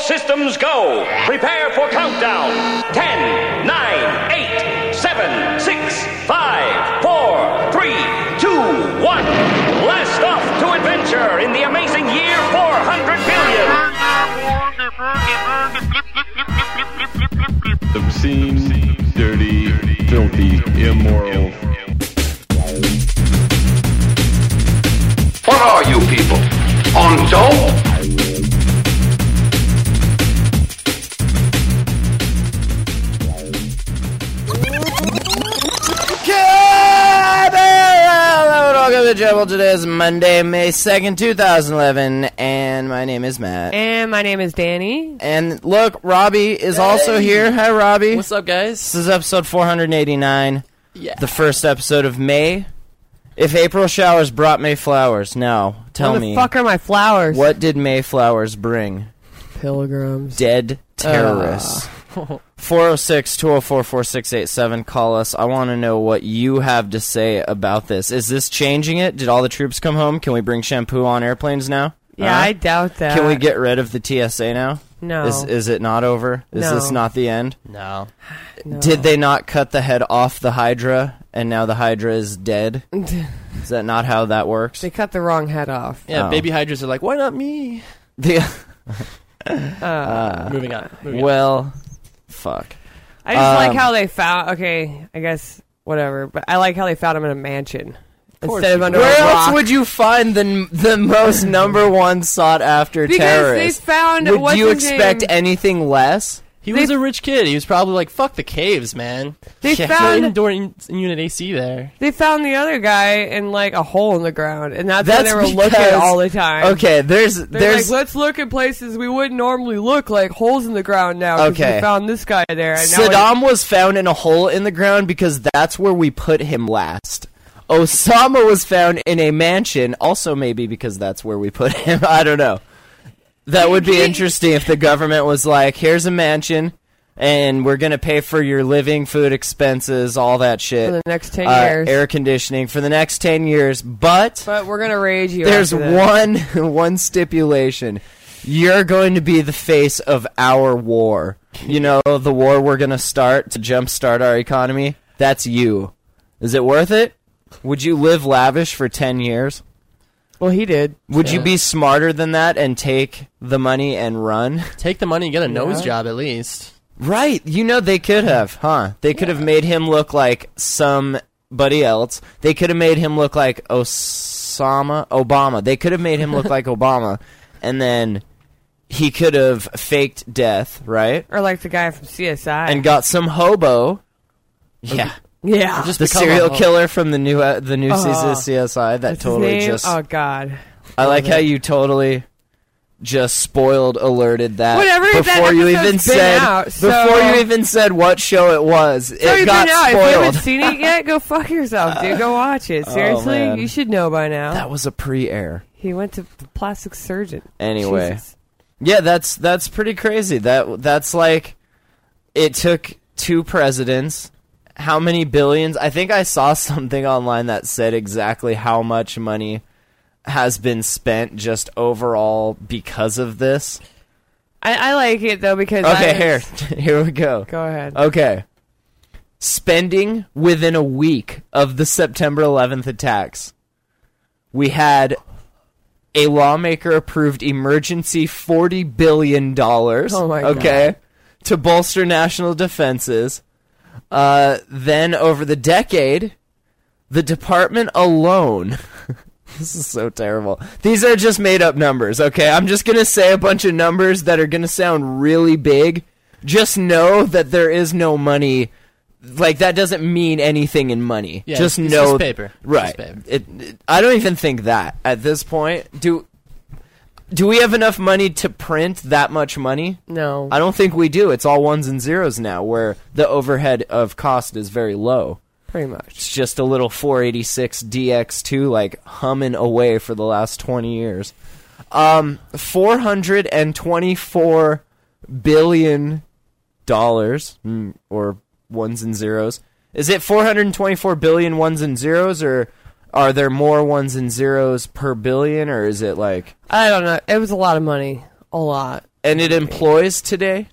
systems go. Prepare for countdown. 10, 9, 8, 7, 6, 5, 4, 3, 2, 1. Blast off to adventure in the amazing year 400 billion. Obscene, dirty, filthy, immoral. What are you people? On dope? Welcome to Jebel. Today is Monday, May 2nd, 2011, and my name is Matt. And my name is Danny. And look, Robbie is also here. Hi, Robbie. What's up, guys? This is episode 489, the first episode of May. If April showers brought May flowers, now, tell me. What the fuck are my flowers? What did May flowers bring? Pilgrims. Dead terrorists. 406-204-4687. Call us. I want to know what you have to say about this. Is this changing it? Did all the troops come home? Can we bring shampoo on airplanes now? Yeah, I doubt that. Can we get rid of the TSA now? No. Is it not over? Is this not the end? No. Did they not cut the head off the Hydra, and now the Hydra is dead? Is that not how that works? They cut the wrong head off. Yeah, baby Hydras are like, why not me? Moving on. Well, fuck. I just like how they found... Okay, I guess, whatever. But I like how they found him in a mansion. Instead of under Where a rock. else would you find the most number one sought after terrorist? They found... Would you expect anything less? He was a rich kid. He was probably like, fuck the caves, man. They There's found... an indoor unit AC there. They found the other guy in, like, a hole in the ground. And that's where they were looking all the time. Okay, there's like, let's look at places we wouldn't normally look, like holes in the ground now. Okay. We found this guy there. And Saddam was found in a hole in the ground because that's where we put him last. Osama was found in a mansion, also maybe because that's where we put him. I don't know. That would be interesting if the government was like, here's a mansion, and we're going to pay for your living, food expenses, all that shit. For the next 10 years. Air conditioning for the next 10 years, but we're going to raid you. There's one stipulation. You're going to be the face of our war. You know, the war we're going to start to jumpstart our economy? That's you. Is it worth it? Would you live lavish for 10 years? Well, he did. Would you be smarter than that and take the money and run? Take the money and get a nose job at least. Right. You know, they could have, huh? They could have made him look like somebody else. They could have made him look like Obama. They could have made him look like Obama. And then he could have faked death, right? Or like the guy from CSI. And got some hobo. Yeah. Yeah, just the serial killer from the new season of CSI. That totally just. Oh God! I like how you totally just alerted that. Whatever. Before you even said what show it was, it got spoiled. If you haven't seen it yet, go fuck yourself, dude. Go watch it. Seriously, you should know by now. That was a pre-air. He went to the plastic surgeon. Anyway, Jesus. Yeah, that's pretty crazy. That's like it took 2 presidents. How many billions? I think I saw something online that said exactly how much money has been spent just overall because of this. I like it, though, because... Okay, here we go. Go ahead. Okay. Spending within a week of the September 11th attacks. We had a lawmaker-approved emergency $40 billion. Oh, my God. Okay? To bolster national defenses. Then over the decade, the department alone, this is so terrible. These are just made up numbers, okay? I'm just going to say a bunch of numbers that are going to sound really big. Just know that there is no money. Like, that doesn't mean anything in money. Yeah, just it's know. Just paper. Right. Just paper. I don't even think that at this point. Do we have enough money to print that much money? No. I don't think we do. It's all ones and zeros now, where the overhead of cost is very low. Pretty much. It's just a little 486 DX2, like, humming away for the last 20 years. $424 billion, or ones and zeros. Is it 424 billion ones and zeros, or... Are there more ones and zeros per billion, or is it like... I don't know. It was a lot of money. A lot. And it employs today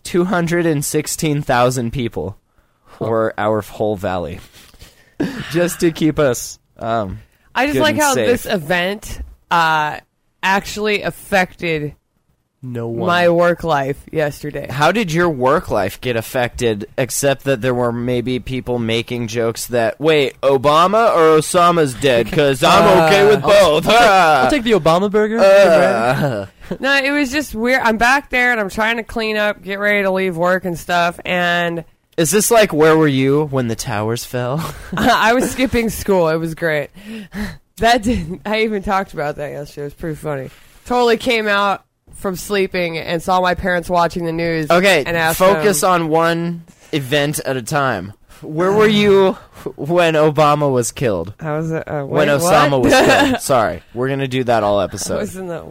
216,000 people, or our whole valley, just to keep us. I just good like and how safe. this event actually affected No one. my work life yesterday. How did your work life get affected, except that there were maybe people making jokes that, wait, Obama or Osama's dead, because I'm okay with both. I'll take the Obama burger. No, it was just weird. I'm back there and I'm trying to clean up, get ready to leave work and stuff, and Is this like Where Were You When the Towers Fell? I was skipping school. It was great. I even talked about that yesterday. It was pretty funny. Totally came out from sleeping and saw my parents watching the news. Okay, and asked focus them, on one event at a time. Where were you when Obama was killed? How was it? When Osama was killed. Sorry, we're going to do that all I episode. was in the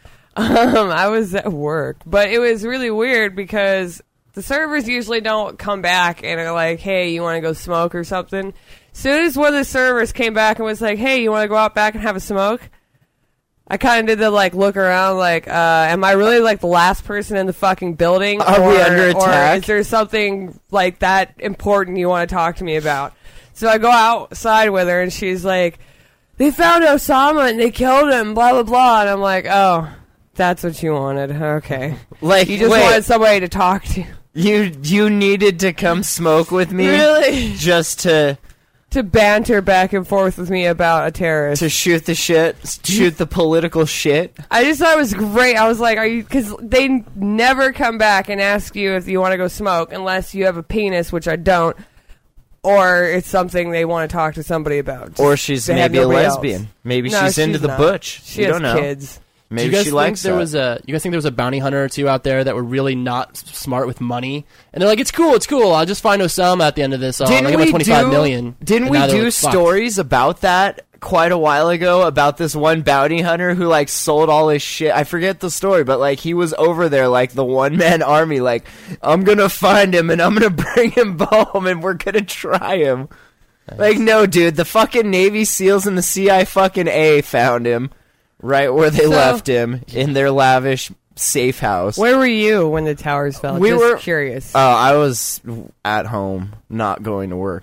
I was at work, but it was really weird because the servers usually don't come back and are like, "Hey, you want to go smoke or something?" Soon as one of the servers came back and was like, "Hey, you want to go out back and have a smoke?" I kind of did the look around, am I really the last person in the fucking building? Are we under Or attack? is there something that important you want to talk to me about? So I go outside with her and she's like, "They found Osama and they killed him, blah, blah, blah." And I'm like, "Oh, that's what you wanted. Okay." You just wanted somebody to talk to. You needed to come smoke with me? Really? Just to banter back and forth with me about a terrorist. shoot shoot the political shit? I just thought it was great. I was like, "Are you?" Because they never come back and ask you if you want to go smoke unless you have a penis, which I don't, or it's something they want to talk to somebody about. Or she's They have maybe a nobody lesbian. else. Maybe No, she's into the not. butch. She You has don't know. kids. Maybe Do you guys she think likes there that. was a? You guys think there was a bounty hunter or two out there that were really not smart with money, and they're like, "It's cool. I'll just find Osama at the end of this. I'll give him 25 million." Didn't And we now they're do like, "Fuck." stories about that quite a while ago about this one bounty hunter who sold all his shit? I forget the story, but he was over there the one-man army. I'm gonna find him and I'm gonna bring him home and we're gonna try him. No, dude, the fucking Navy SEALs and the CIA found him right where they left him in their lavish safe house. Where were you when the towers fell? We Just were curious. I was at home, not going to work.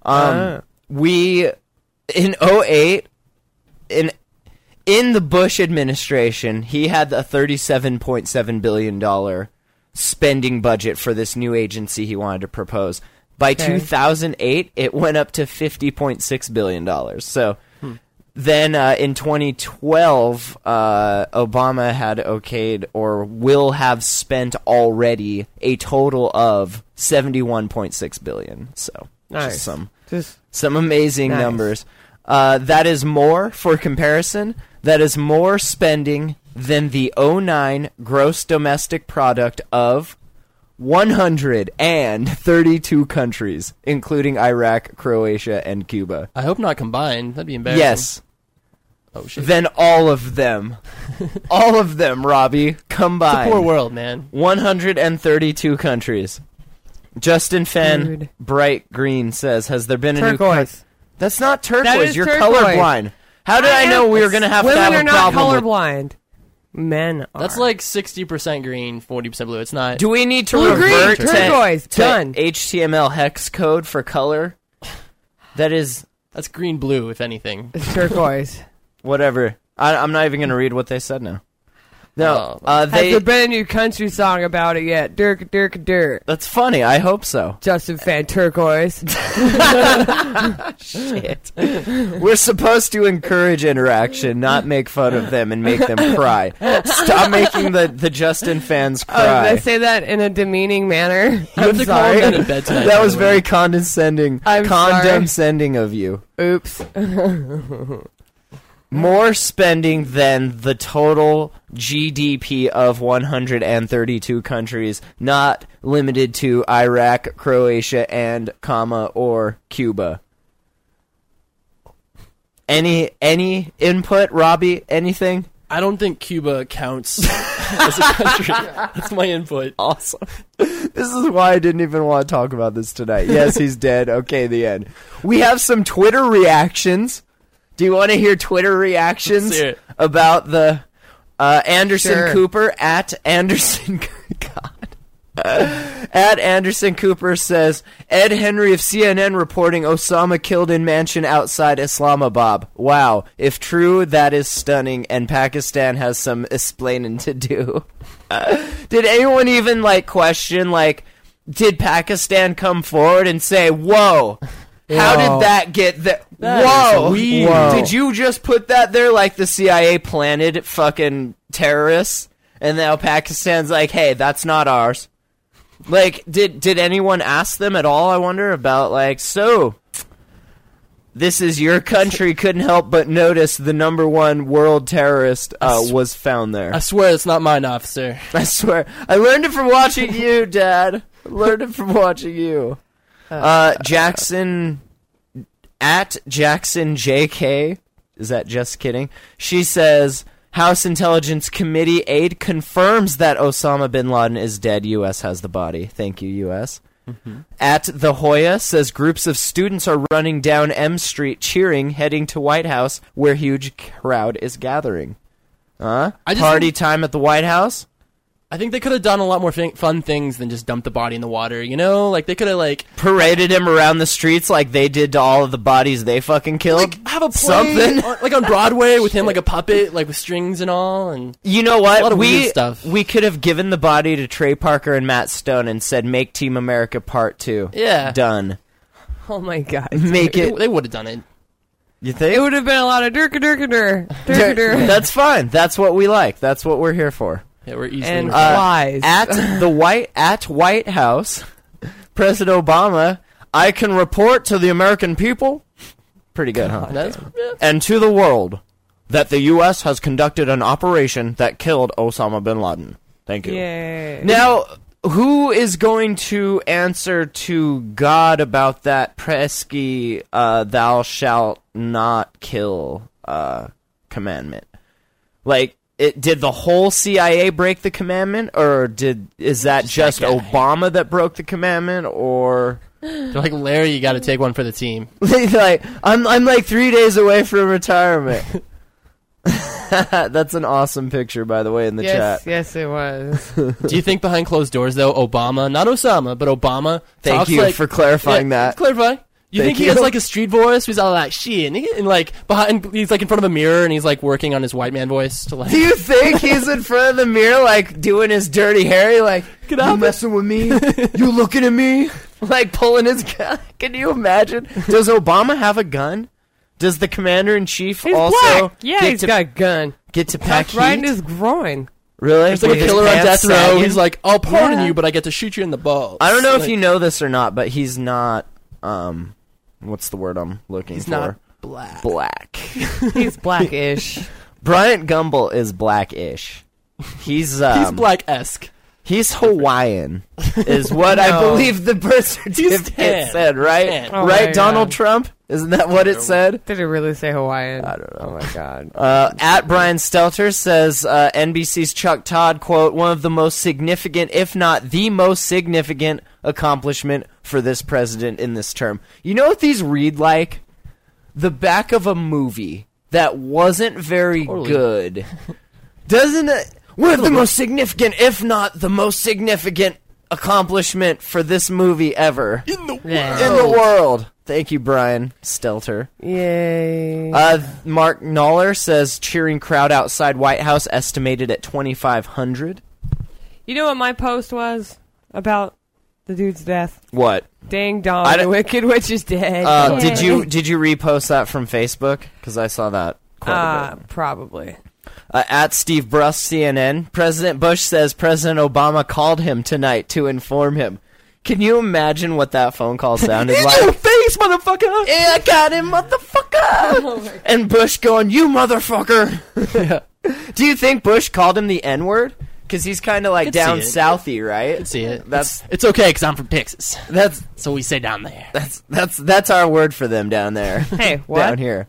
We in 2008 in the Bush administration, he had a $37.7 billion spending budget for this new agency he wanted to propose. By 2008, it went up to $50.6 billion. So then in 2012, Obama had okayed or will have spent already a total of $71.6 billion. So Nice. just some amazing Nice. numbers. That is more, for comparison, that is more spending than the 2009 gross domestic product of 132 countries, including Iraq, Croatia, and Cuba. I hope not combined. That'd be embarrassing. Yes. Oh shit. Then all of them. All of them, Robbie, combined. It's a poor world, man. 132 countries. Justin Fenn, Dude. Bright Green says, has there been a new... Turquoise. That's not turquoise. That is You're turquoise. colorblind. How did I know we were going to have to Women have are a not problem with... colorblind. Men are. That's 60% green, 40% blue. It's not. Do we need to Blue, green, revert turquoise, to done. HTML hex code for color? That is... That's green blue, if anything. It's turquoise. Whatever. I'm not even going to read what they said now. No, Has they... there been a new country song about it yet? Dirk, Dirk, Dirk. That's funny. I hope so. Justin Fan Turquoise. Shit. We're supposed to encourage interaction, not make fun of them and make them cry. Stop making the Justin fans Oh, did cry. I say that in a demeaning manner? You have to call him in bed tonight. That by was the way. very condescending. I'm sorry. Condescending of you. Oops. More spending than the total GDP of 132 countries, not limited to Iraq, Croatia, and or Cuba. Any input, Robbie? Anything? I don't think Cuba counts as a country. That's my input. Awesome. This is why I didn't even want to talk about this tonight. Yes, he's dead. Okay, the end. We have some Twitter reactions. Do you want to hear Twitter reactions Let's hear it. about the Anderson Sure. Cooper at Anderson. God. At Anderson Cooper says, Ed Henry of CNN reporting Osama killed in mansion outside Islamabad. Wow. If true, that is stunning, and Pakistan has some explaining to do. Did anyone even, question, did Pakistan come forward and say, whoa, how did that get there? Whoa. weird. Whoa. Did you just put that there like the CIA planted fucking terrorists? And now Pakistan's like, hey, that's not ours. Did anyone ask them at all, I wonder, about, so, this is your country, couldn't help but notice the #1 world terrorist was found there. I swear it's not mine, officer. I swear. I learned it from watching you, Dad. I learned it from watching you. Jackson, at Jackson JK, is that just kidding? She says, House Intelligence Committee aide confirms that Osama bin Laden is dead. U.S. has the body. Thank you, U.S. Mm-hmm. At The Hoya says groups of students are running down M Street cheering, heading to White House where huge crowd is gathering. Party time at the White House? I think they could have done a lot more fun things than just dump the body in the water, you know? They could have, paraded him around the streets like they did to all of the bodies they fucking killed? have a play, something? on Broadway with him like a puppet, with strings and all, and... You know what? A lot of weird stuff. We could have given the body to Trey Parker and Matt Stone and said, make Team America Part 2. Yeah. Done. Oh my god. Make it... They would have done it. You think? It would have been a lot of durka. That's fine. That's what we like. That's what we're here for. Yeah, we're easily... And flies. At White House, President Obama, I can report to the American people, pretty good, huh? And to the world, that the U.S. has conducted an operation that killed Osama bin Laden. Thank you. Yay. Now, who is going to answer to God about that pesky thou shalt not kill commandment? Did the whole CIA break the commandment, or is that just Obama that broke the commandment, or... They're like, Larry, you got to take one for the team. I'm 3 days away from retirement. That's an awesome picture, by the way, in the chat. Yes, it was. Do you think behind closed doors, though, Obama, not Osama, but Obama... Thank you for clarifying that. Clarify. You think he has a street voice? He's all like, shit, and behind, he's in front of a mirror, and he's working on his white man voice to Do you think he's in front of the mirror, doing his dirty hair? Get up, you messing with me? You looking at me? Pulling his gun? Can you imagine? Does Obama have a gun? Does the commander-in-chief also... Black. Yeah, he's got a gun. Get to pack heat? Right in his groin. Really? There's a killer on death row. He's like, I'll pardon you, but I get to shoot you in the balls. I don't know if you know this or not, but he's not... what's the word I'm looking for? He's not black. Black. He's blackish. Bryant Gumbel is blackish. He's black-esque. He's Hawaiian, is what I believe the birth certificate said, right? Oh right, Donald Trump? Isn't that what it said? Did it really say Hawaiian? I don't know. Oh my god. At Brian Stelter says, NBC's Chuck Todd, quote, one of the most significant, if not the most significant accomplishment for this president in this term. You know what these read like? The back of a movie that wasn't very good. Doesn't it? One of the most significant, if not the most significant accomplishment for this movie ever. In the world. Thank you, Brian Stelter. Yay. Mark Noller says, cheering crowd outside White House estimated at 2,500. You know what my post was about the dude's death? What? Dang dong, the Wicked Witch is dead. Did you repost that from Facebook? Because I saw that quite a bit. Probably. At Steve Bruss, CNN, President Bush says President Obama called him tonight to inform him. Can you imagine what that phone call sounded like? In your face, motherfucker! Yeah, I got him, motherfucker! And Bush going, you motherfucker! Yeah. Do you think Bush called him the N-word? Because he's kind of down southy, right? I can see it. It's okay, because I'm from Texas. That's so we say down there. That's our word for them down there. Hey, what? Down here.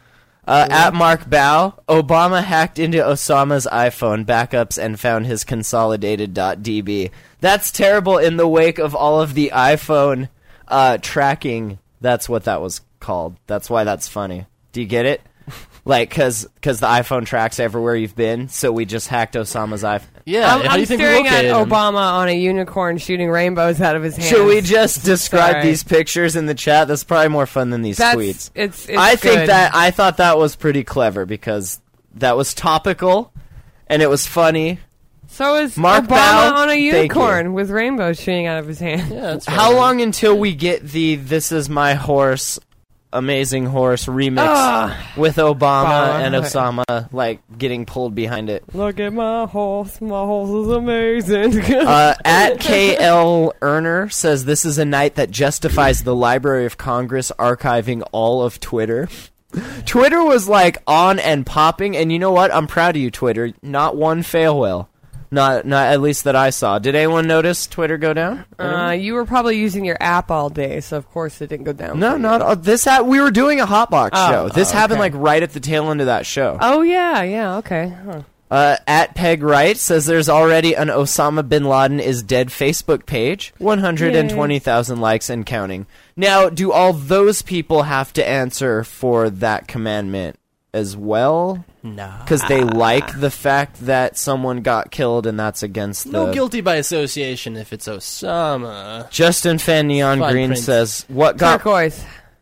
At Mark Bow, Obama hacked into Osama's iPhone backups and found his consolidated.db. That's terrible in the wake of all of the iPhone tracking. That's what that was called. That's why that's funny. Do you get it? like because the iPhone tracks everywhere you've been. So we just hacked Osama's iPhone. Yeah, how do I'm you think we staring at located him? Obama on a unicorn shooting rainbows out of his hands. Should we just describe Sorry. these pictures in the chat? That's probably more fun than these tweets. It's I think good. that I thought that was pretty clever because that was topical and it was funny. So is Mark Obama Bow, on a thank unicorn with rainbows shooting out of his hand. Yeah, that's How right. long until we get the "This Is My Horse, Amazing Horse" remix with Obama and Osama like getting pulled behind it? Look at my horse is amazing. At KL Erner says this is a night that justifies the Library of Congress archiving all of Twitter. Twitter was like on and popping, and you know what? I'm proud of you, Twitter. Not one fail whale. Not at least that I saw. Did anyone notice Twitter go down? You were probably using your app all day, so of course it didn't go down. No, for you. not this. We were doing a Hotbox show. This happened okay. like right at the tail end of that show. Oh yeah, okay. Huh. At Peg Wright says there's already an Osama bin Laden is dead Facebook page. 120,000 likes and counting. Now, do all those people have to answer for that commandment as well? No. Because they like the fact that someone got killed and that's against No the... guilty by association if it's Osama. Justin Fan Neon Fine Green print. says, what got... Turquoise.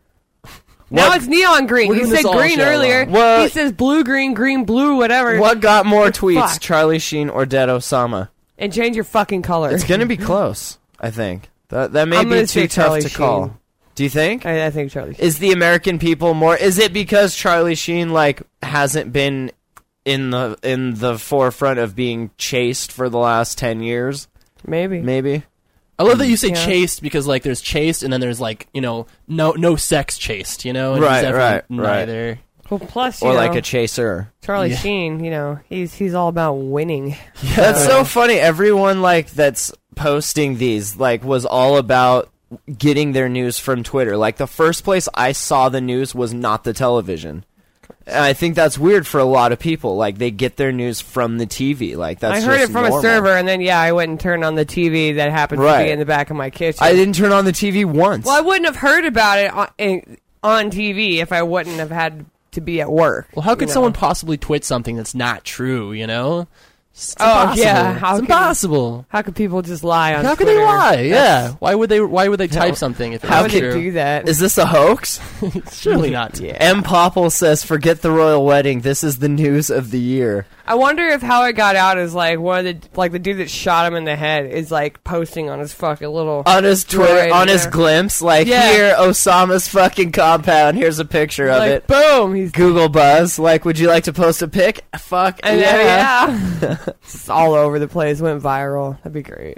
Now it's neon green. We're You doing said this all green show earlier. long. What- He says blue, green, blue, whatever. What got more tweets, Fuck. Charlie Sheen or Dead Osama? And change your fucking color. It's going to be close, I think. That may I'm be gonna too say tough Charlie to call. Sheen. Do you think? I think Charlie. Is the American people more? Is it because Charlie Sheen like hasn't been in the forefront of being chased for the last 10 years? Maybe. Maybe. I love that you say Yeah. chaste because like there's chaste and then there's like no sex chaste, and Right, he's definitely right. neither. Well, plus, you Or know, like a chaser. Charlie Yeah. Sheen, he's all about winning. That's so funny. Everyone like that's posting these like was all about getting their news from Twitter. Like the first place I saw the news was not the television. And I think that's weird for a lot of people. Like they get their news from the TV. Like that's I heard just it from normal. a server, and then I went and turned on the TV that happened to Right. be in the back of my kitchen. I didn't turn on the TV once. Well, I wouldn't have heard about it on TV if I wouldn't have had to be at work. Well, how could you know? someone possibly twit something that's not true? You know, it's Oh, impossible. yeah, how It's can- impossible. How could people just lie on How could Twitter? they lie? Yeah. That's- Why would they type something if it's How not could true? they do that? Is this a hoax? Surely not. Yeah. M. Popple says, forget the royal wedding. This is the news of the year. I wonder if how it got out is like one of the dude that shot him in the head is like posting on his fucking little On his Twitter, droid on his there. glimpse, like, Yeah. here, Osama's fucking compound. Here's a picture of like it. boom, he's Google Buzz, like, would you like to post a pic? Fuck, and yeah. it's all over the place. Went viral. That'd be great.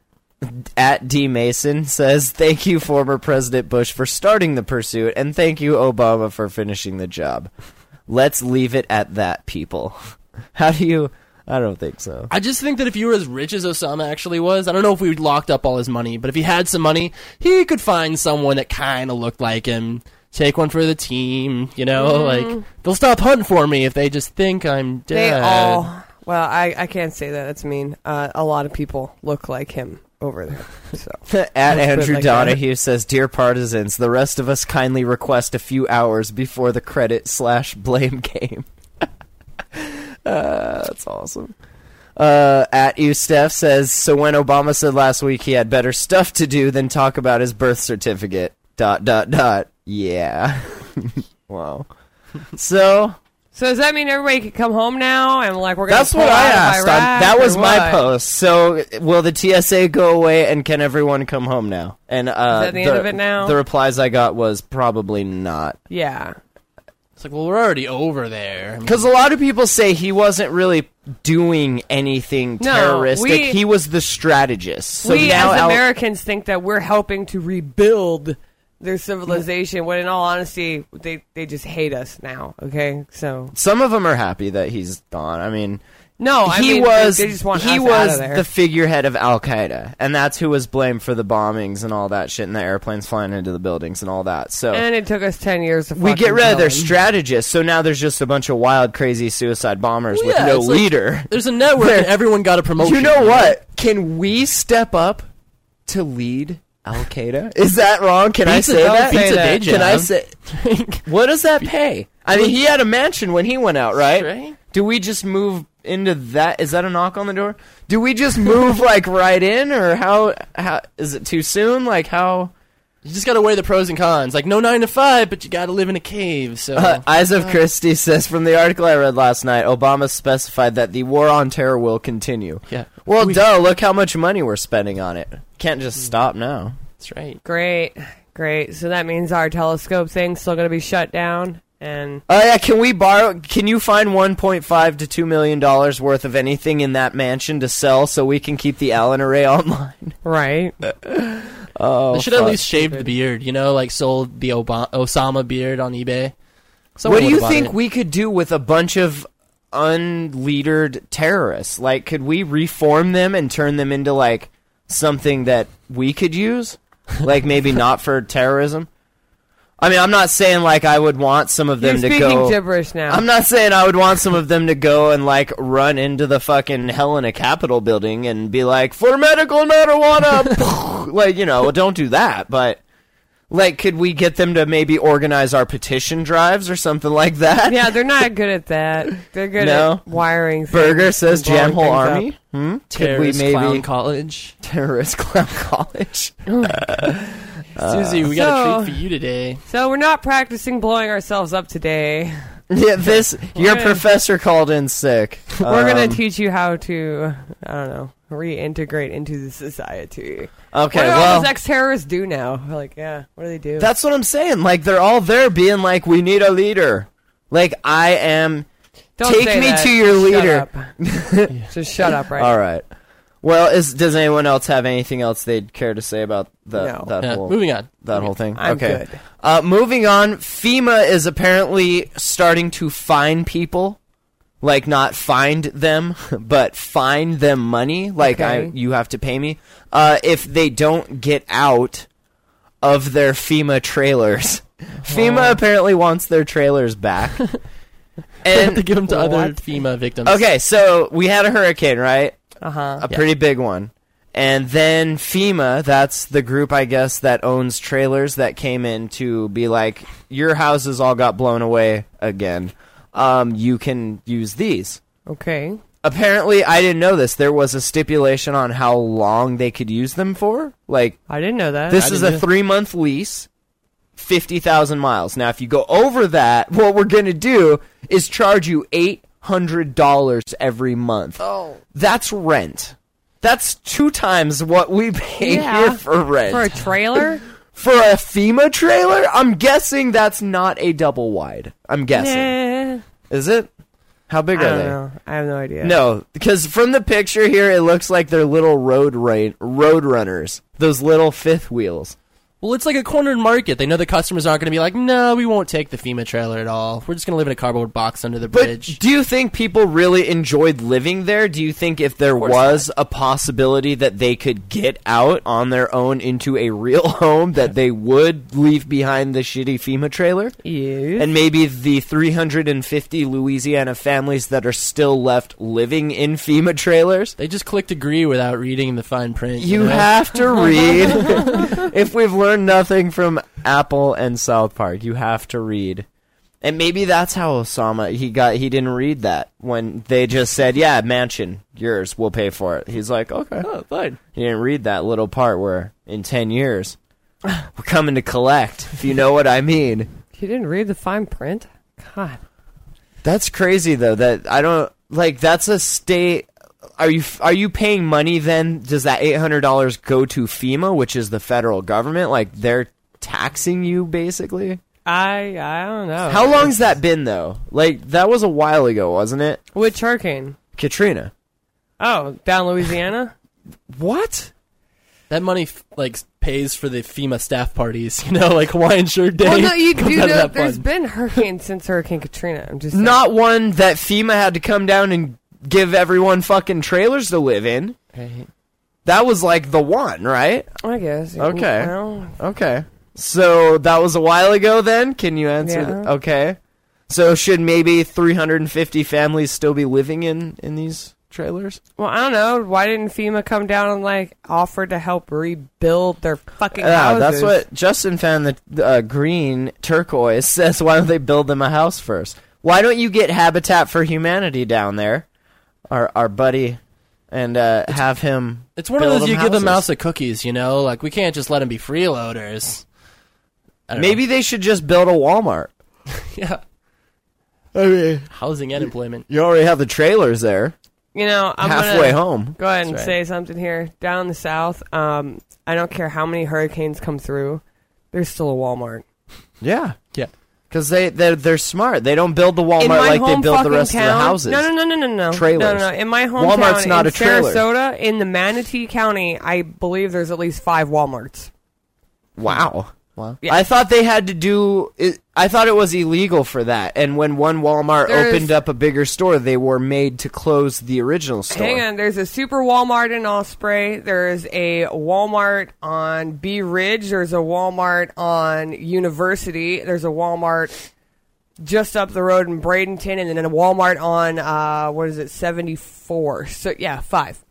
At D. Mason says, thank you, former President Bush, for starting the pursuit, and thank you, Obama, for finishing the job. Let's leave it at that, people. How do you... I don't think so. I just think that if you were as rich as Osama actually was, I don't know if we locked up all his money, but if he had some money, he could find someone that kind of looked like him, take one for the team, like, they'll stop hunting for me if they just think I'm dead. They all. Well, I can't say that. That's mean. A lot of people look like him over there. So At Let's put it Andrew like Donahue says, dear partisans, the rest of us kindly request a few hours before the credit/blame game. That's awesome. At Steph says, so when Obama said last week he had better stuff to do than talk about his birth certificate, ... Yeah. Wow. So does that mean everybody can come home now? And like we're gonna that's pull what I out of asked. Iraq, That was or my what? post. So will the TSA go away and can everyone come home now? And that the end of it now? The replies I got was probably not. Yeah. It's like, well, we're already over there. Because a lot of people say he wasn't really doing anything No, terroristic. He was the strategist. So we now as Americans think that we're helping to rebuild their civilization, when in all honesty, they just hate us now. Okay, so some of them are happy that he's gone. I mean, no, I he mean, was they just want he us was out of there. the figurehead of Al Qaeda, and that's who was blamed for the bombings and all that shit, and the airplanes flying into the buildings and all that. So and it took us 10 years to we get fucking rid of kill their him. strategists. So now there's just a bunch of wild, crazy suicide bombers Well, with yeah, no it's like- leader. There's a network and everyone got a promotion. You know what? Can we step up to lead Al Qaeda? Is that wrong? Can I Pizza say don't that? say that. Can I say? What does that pay? I mean, he had a mansion when he went out, right? Right. Do we just move into that? Is that a knock on the door? Do we just move like right in, or how is it too soon? Like how? You just got to weigh the pros and cons. Like, no 9 to 5, but you got to live in a cave. So, Eyes of Christie says, from the article I read last night, Obama specified that the war on terror will continue. yeah. Well, duh, look how much money we're spending on it. Can't just stop now. That's right. Great. So that means our telescope thing's still going to be shut down. And Oh, yeah, can you find $1.5 to $2 million worth of anything in that mansion to sell so we can keep the Allen array online? right. Oh, They should at least shave the beard, like sold the Osama beard on eBay. What Someone do would you have bought think it. we could do with a bunch of unleadered terrorists? Like, could we reform them and turn them into, like, something that we could use? Like, maybe not for terrorism? I mean, I'm not saying, like, I would want some of them You're to speaking go... gibberish now. I'm not saying I would want some of them to go and, like, run into the fucking Helena Capitol building and be like, for medical marijuana! Like, don't do that, but... Like, could we get them to maybe organize our petition drives or something like that? Yeah, they're not good at that. They're good No? at wiring. Berger things says and blowing Jam Hole things Army. up. Could we Terrorist maybe clown college? terrorist clown college? Susie, we got a treat for you today. So we're not practicing blowing ourselves up today. Yeah, your gonna- professor called in sick. We're going to teach you how to, I don't know, reintegrate into the society. Okay, What do all well, those ex-terrorists do now? Like, yeah, what do they do? that's what I'm saying. Like, they're all there being like, we need a leader. Like, I am. Don't take say me that. to your Shut leader. up. Just shut up right All now. right. Well, does anyone else have anything else they'd care to say about No. that Yeah, whole moving on. that whole thing? I'm okay. good. Moving on, FEMA is apparently starting to fine people. Like, not find them, but fine them money. Like, Okay. you have to pay me. If they don't get out of their FEMA trailers. FEMA apparently wants their trailers back. They have to And give them to other What? FEMA victims. okay, so we had a hurricane, right? Uh-huh. A pretty big one. And then FEMA, that's the group, I guess, that owns trailers that came in to be like, your houses all got blown away again. You can use these. Okay. Apparently, I didn't know this. There was a stipulation on how long they could use them for. Like, I didn't know that. this is a didn't 3-month lease, 50,000 miles. Now, if you go over that, what we're going to do is charge you $800 every month. Oh. That's rent. That's 2 times what we pay Yeah. here for rent. For a trailer? For a FEMA trailer? I'm guessing that's not a double wide. I'm guessing. Nah. Is it? How big I are don't they? know. I have no idea. No, because from the picture here, it looks like they're little road runners. Those little fifth wheels. Well, it's like a cornered market. They know the customers aren't going to be like, no, we won't take the FEMA trailer at all. We're just going to live in a cardboard box under the bridge. But do you think people really enjoyed living there? Do you think if there was a possibility that they could get out on their own into a real home, that they would leave behind the shitty FEMA trailer? Yes. And maybe the 350 Louisiana families that are still left living in FEMA trailers? They just clicked agree without reading the fine print. You know? have to read. If we've learned nothing from Apple and South Park, you have to read. And maybe that's how Osama he didn't read that when they just said, "Yeah, mansion, yours, we'll pay for it." He's like, "Okay, Oh, fine. He didn't read that little part where in 10 years we're coming to collect, if you know what I mean. You didn't read the fine print? God. That's crazy though. That I don't like. That's a state. Are you paying money then? Does that $800 go to FEMA, which is the federal government? Like they're taxing you basically? I don't know. How long's that been though? Like that was a while ago, wasn't it? Which hurricane? Katrina. Oh, down Louisiana? What? That money pays for the FEMA staff parties, like Hawaiian Shirt Day. Well, no, you comes do out of know that there's fund. been hurricanes since Hurricane Katrina. I'm just saying. Not one that FEMA had to come down and give everyone fucking trailers to live in. Right. That was like the one, right? I guess. Okay. Well, Okay. So that was a while ago then? Can you answer? Yeah. Okay. So should maybe 350 families still be living in these trailers? Well, I don't know. Why didn't FEMA come down and like offer to help rebuild their fucking houses? That's what Justin found. The green turquoise says. Why don't they build them a house first? Why don't you get Habitat for Humanity down there, our buddy, and have him? It's one of build those you them give the houses? mouse a cookies, you know? Like, we can't just let them be freeloaders. I don't Maybe they should just build a Walmart. know. Yeah. I mean, Housing and employment. you already have the trailers there, You know, I'm halfway gonna home. go ahead and That's right. say something here. Down in the South, I don't care how many hurricanes come through, there's still a Walmart. Yeah, Yeah. because they're smart. They don't build the In Walmart my like they home build the fucking rest town, of the houses. No. Trailers. No. In my hometown, Walmart's not in a trailer. Sarasota, in the Manatee County, I believe there's at least 5 Walmarts. Wow. Yeah. I thought they had to do it. I thought it was illegal for that. And when one Walmart There's- opened up a bigger store, they were made to close the original store. Hang on, there's a Super Walmart in Osprey. There's a Walmart on Bee Ridge. There's a Walmart on University. There's a Walmart just up the road in Bradenton, and then a Walmart on 74. So yeah, 5.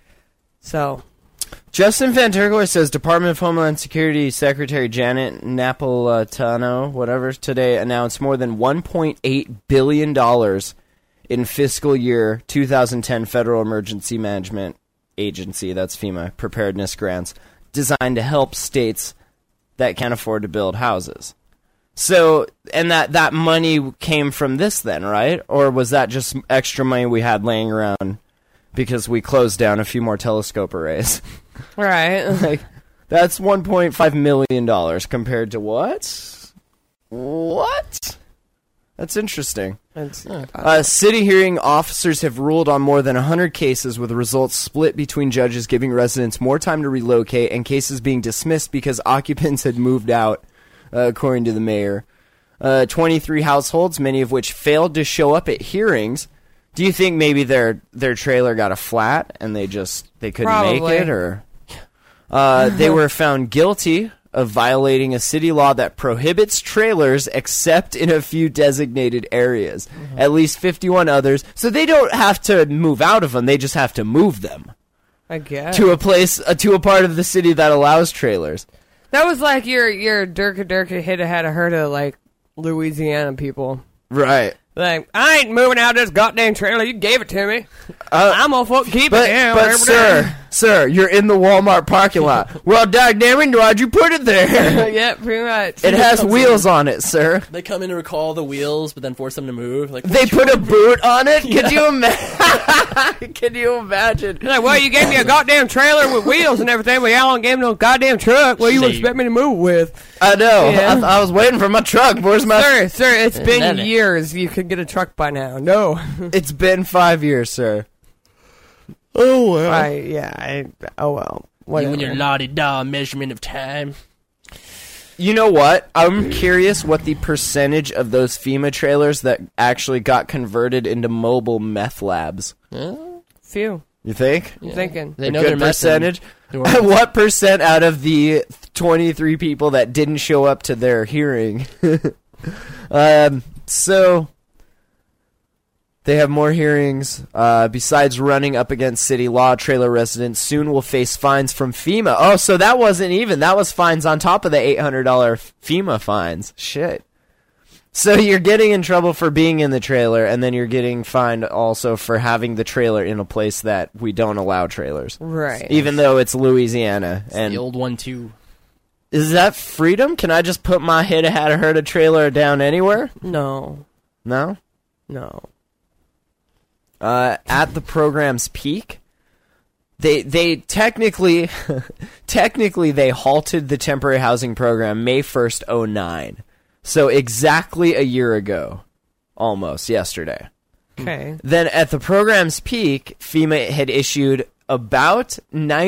So Justin Van Turquoise says Department of Homeland Security Secretary Janet Napolitano, whatever, today announced more than $1.8 billion in fiscal year 2010 Federal Emergency Management Agency, that's FEMA, preparedness grants, designed to help states that can't afford to build houses. So, and that money came from this then, right? Or was that just extra money we had laying around because we closed down a few more telescope arrays? right, Like, that's $1.5 million compared to what? What? That's interesting. City hearing officers have ruled on more than 100 cases with results split between judges giving residents more time to relocate and cases being dismissed because occupants had moved out, according to the mayor. 23 households, many of which failed to show up at hearings. Do you think maybe their trailer got a flat and they couldn't Probably. make it, or they were found guilty of violating a city law that prohibits trailers except in a few designated areas. At least 51 others. So they don't have to move out of them, they just have to move them I guess to a place, to a part of the city that allows trailers. that was like your Durka hit ahead of her to like Louisiana people. Right. Like, I ain't moving out of this goddamn trailer. You gave it to me. I'm gonna fucking keep it. Yeah, But whatever that sir, you're in the Walmart parking lot. Well, dagnammit, why'd you put it there? is. Yeah, pretty much. It has wheels on it, sir. They come in to recall the wheels, but then force them to move. Like, They put a boot on it? Could you imagine? Can you imagine? Like, well, you gave me a goddamn trailer with wheels and everything, but y'all don't give me no goddamn truck. What you Shit. expect me to move with? I know. Yeah. I was waiting for my truck. Where's my... Sir, it's been Never. years. You could get a truck by now. No. It's been 5 years, sir. Oh, well. Oh, well. you Whatever. and your la-di-da measurement of time. You know what? I'm curious what the percentage of those FEMA trailers that actually got converted into mobile meth labs. Few. You think? I'm thinking. They A know good their method. percentage? New Orleans. What percent out of the 23 people that didn't show up to their hearing? So... They have more hearings. Besides running up against city law, trailer residents soon will face fines from FEMA. Oh, so that wasn't even. That was fines on top of the $800 FEMA fines. Shit. So you're getting in trouble for being in the trailer, and then you're getting fined also for having the trailer in a place that we don't allow trailers. Right. Even though it's Louisiana. And The old one, too. is that freedom? Can I just put my head ahead of her to trailer down anywhere? No. No? No. At the program's peak, they technically they halted the temporary housing program May 1st, 2009. So exactly a year ago, almost yesterday. Okay. Then at the program's peak, FEMA had issued about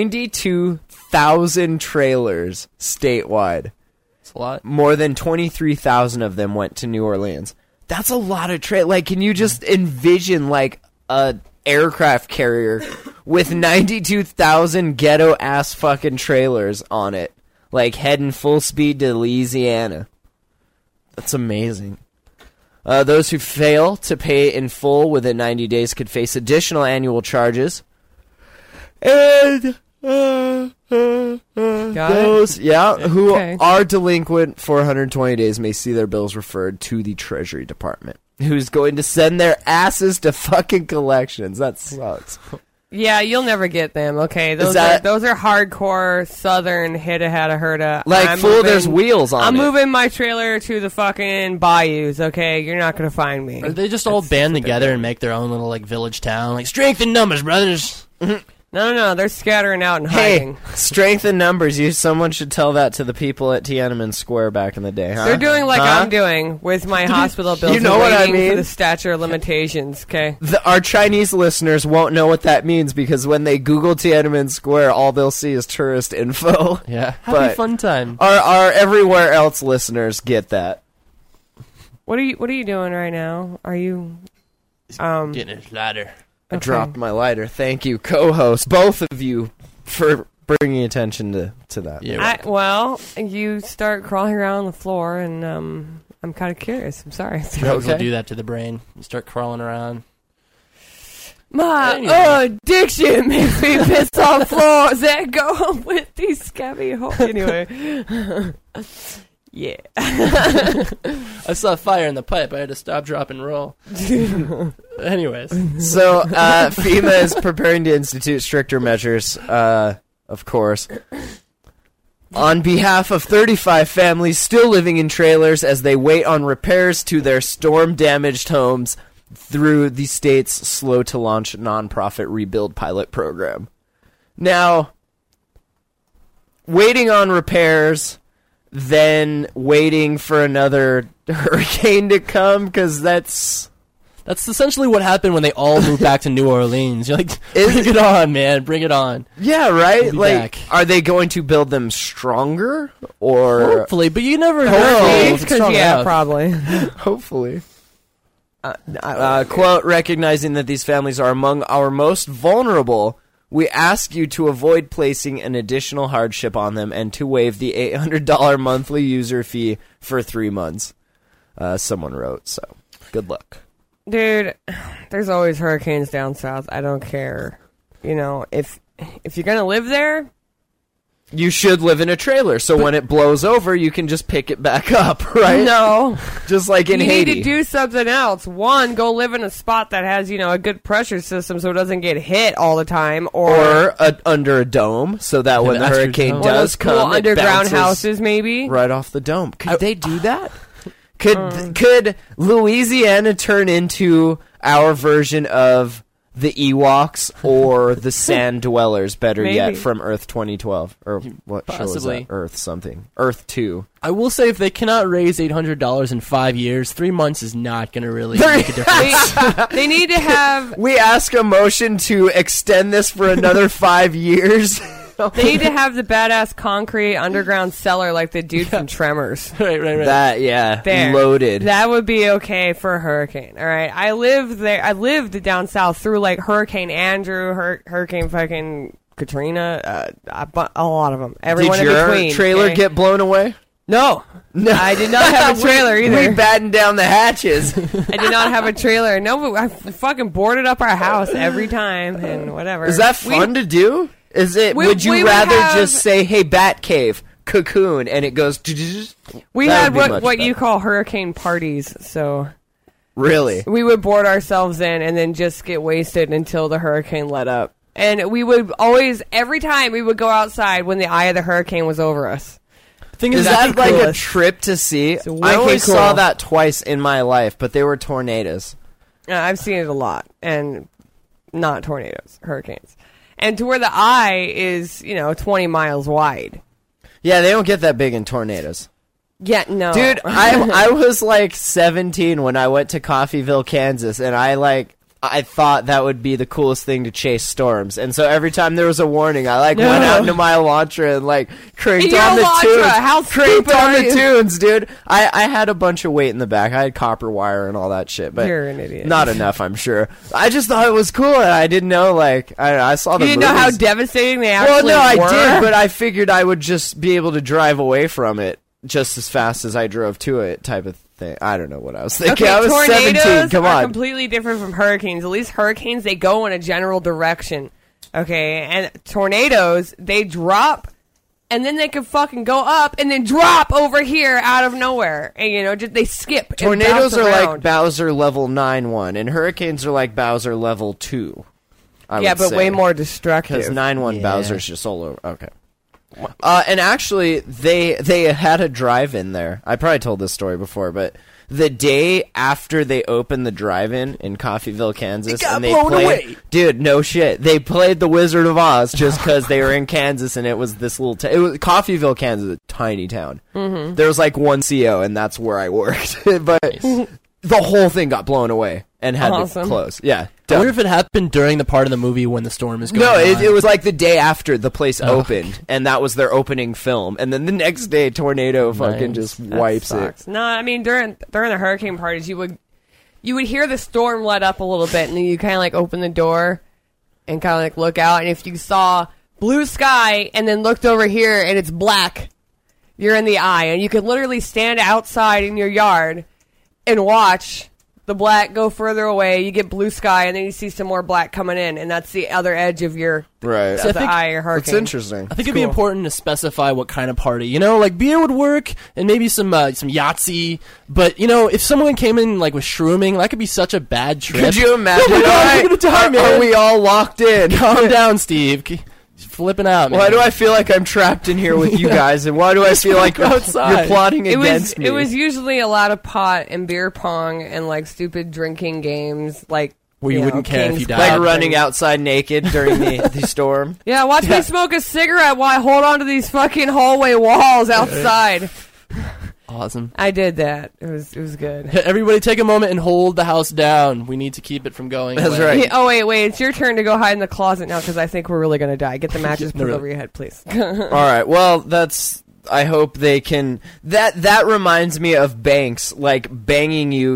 92,000 trailers statewide. It's a lot. More than 23,000 of them went to New Orleans. That's a lot of Like, can you just envision, like, a aircraft carrier with 92,000 ghetto-ass fucking trailers on it, like, heading full speed to Louisiana? That's amazing. Those who fail to pay in full within 90 days could face additional annual charges. And Got those, who Okay. are delinquent for 120 days may see their bills referred to the Treasury Department, who's going to send their asses to fucking collections. That sucks. Yeah, you'll never get them. Okay, those that- are hardcore Southern hida hada herda. Like, I'm fool, there's wheels on I'm it. moving my trailer to the fucking bayous. Okay, you're not gonna find me. Or they just all band together and make their own little like village town, like strength in numbers, brothers. No, they're scattering out and Hey, hiding. strength in numbers. Someone should tell that to the people at Tiananmen Square back in the day, huh? They're doing like Huh? I'm doing with my hospital bills. You know and what I waiting mean? For the statute of limitations. Okay. Our Chinese listeners won't know what that means because when they Google Tiananmen Square, all they'll see is tourist info. Yeah, But- happy fun time. Our everywhere else listeners get that. What are you doing right now? Are you? Getting his ladder. I dropped my lighter. Thank you, co-host, both of you, for bringing attention to that. Yeah, Well, you start crawling around on the floor, and I'm kind of curious. I'm sorry. drugs will Okay. do that to the brain. You start crawling around. My Anyway. addiction makes me piss on floors that go with these scabby holes. Anyway, yeah. I saw fire in the pipe. I had to stop, drop, and roll. Anyways, So FEMA is preparing to institute stricter measures, of course, on behalf of 35 families still living in trailers as they wait on repairs to their storm-damaged homes through the state's slow-to-launch nonprofit rebuild pilot program. Now, waiting on repairs, then waiting for another hurricane to come, because that's essentially what happened when they all moved back to New Orleans. You're like, Is- bring it on, man. Bring it on. Yeah, right? We'll be Like, back. are they going to build them stronger? Or Hopefully, but you never know. Hopefully. if it's strong Yeah, enough. probably. hopefully. Quote, recognizing that these families are among our most vulnerable, we ask you to avoid placing an additional hardship on them and to waive the $800 monthly user fee for 3 months. Someone wrote, so good luck. Dude, there's always hurricanes down south. I don't care. You know, if you're gonna live there, You should live in a trailer, so when it blows over, you can just pick it back up, right? no. Just like in You Haiti. need to do something else. One, go live in a spot that has, a good pressure system so it doesn't get hit all the time. or under a dome, so that when the Astrodome. hurricane One of does cool come, it underground bounces houses, maybe. right off the dome. Could they do that? Could Louisiana turn into our version of the Ewoks or the Sand Dwellers? Better yet, Maybe. from Earth 2012 or what show was Possibly. that? Earth something. Earth 2. I will say, if they cannot raise $800 in 5 years, 3 months is not going to really make a difference. They need to have. We ask a motion to extend this for another 5 years. They need to have the badass concrete underground cellar like the dude from Tremors. right. That There. loaded. That would be okay for a hurricane. All right. I lived there. I lived down south through like Hurricane Andrew, Hurricane fucking Katrina, a lot of them. Everyone Did in your between. trailer okay? get blown away? No. No, I did not have a trailer We either. battened down the hatches. I did not have a trailer. No, but I fucking boarded up our house every time and whatever. Is that fun to do? Is it? We- would you we would rather have- just say, "Hey, Bat Cave, cocoon," and it goes? We That had would be much what you better. call hurricane parties. So Really? we would board ourselves in and then just get wasted until the hurricane let up. And we would always, every time we would go outside when the eye of the hurricane was over us. Thing Is is, that like a coolest. trip to see? I wicked only cool. saw that twice in my life, but they were tornadoes. I've seen it a lot. And not tornadoes, hurricanes. And to where the eye is, 20 miles wide. Yeah, they don't get that big in tornadoes. Yeah, no. Dude, I was like 17 when I went to Coffeyville, Kansas, and I thought that would be the coolest thing to chase storms. And so every time there was a warning, I went out into my Elantra and cranked Your on the Elantra, tunes. how Cranked stupid on are the you? tunes, dude. I had a bunch of weight in the back. I had copper wire and all that shit, but You're an idiot. not enough, I'm sure. I just thought it was cool, and I didn't know, I saw the You didn't know how movies. devastating they Well, actually no, I were? did, but I figured I would just be able to drive away from it just as fast as I drove to it, type of thing. I don't know what I was thinking. Okay, I was tornadoes 17. Come are on. completely different from hurricanes. At least hurricanes, they go in a general direction. Okay, and tornadoes, they drop, and then they can fucking go up and then drop over here out of nowhere. And, just they skip. and Tornadoes bounce are around. like Bowser level 9-1, and hurricanes are like Bowser level 2. Yeah, but way more destructive. Because 9-1 Yeah. Bowser's just all over. Okay. And actually, they had a drive-in there. I probably told this story before, but the day after they opened the drive-in in Coffeyville, Kansas, and they blown played, away. dude, no shit, they played The Wizard of Oz just because they were in Kansas, and it was this little, it was Coffeyville, Kansas, a tiny town. Mm-hmm. There was like one CO, and that's where I worked, but the whole thing got blown away and had to Awesome. close. Yeah. I wonder if it happened during the part of the movie when the storm is going No, on. it was like the day after the place opened, and that was their opening film. And then the next day, tornado fucking Nice. just wipes it. Sucks. No, I mean during the hurricane parties, you would hear the storm let up a little bit, and then you kind of like open the door and kind of like look out, and if you saw blue sky and then looked over here and it's black, you're in the eye, and you could literally stand outside in your yard and watch the black go further away. You get blue sky, and then you see some more black coming in, and that's the other edge of your Right. of the think eye or hurricane. It's interesting. I think it'd be important to specify what kind of party. Like beer would work, and maybe some Yahtzee. But if someone came in like with shrooming, that could be such a bad trip. Could you imagine? Oh my God, we're gonna die, man. Are we all locked in? Calm down, Steve. Flipping out, man. Why do I feel like I'm trapped in here with you guys? And why do I feel like outside. you're plotting It against me? was usually a lot of pot and beer pong and like stupid drinking games, like Where you wouldn't care if King's you died. like Club running and- outside naked during the storm. Yeah, watch me smoke a cigarette while I hold on to these fucking hallway walls outside. Awesome. I did that. It was good. Everybody take a moment and hold the house down. We need to keep it from going That's away. right. Hey, oh wait, it's your turn to go hide in the closet now because I think we're really gonna die. Get the mattress No, put really. over your head, please. All right. Well, that's. I hope they can. That reminds me of banks like banging you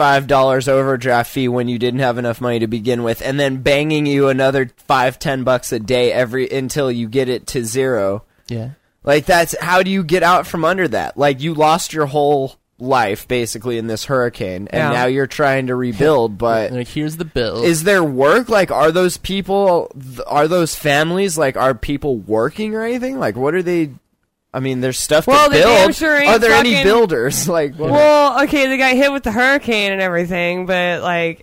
$35 overdraft fee when you didn't have enough money to begin with, and then banging you another $5-10 a day until you get it to zero. Yeah. Like that's how do you get out from under that? Like you lost your whole life basically in this hurricane, and Yeah. now you're trying to rebuild. But Like, here's the bill. is there work? Like, are those people? Are those families? Like, are people working or anything? Like, what are they? I mean, there's stuff Well, to they damn build. sure ain't Are there any fucking- builders? Like, what- Well, okay, they got hit with the hurricane and everything, but like,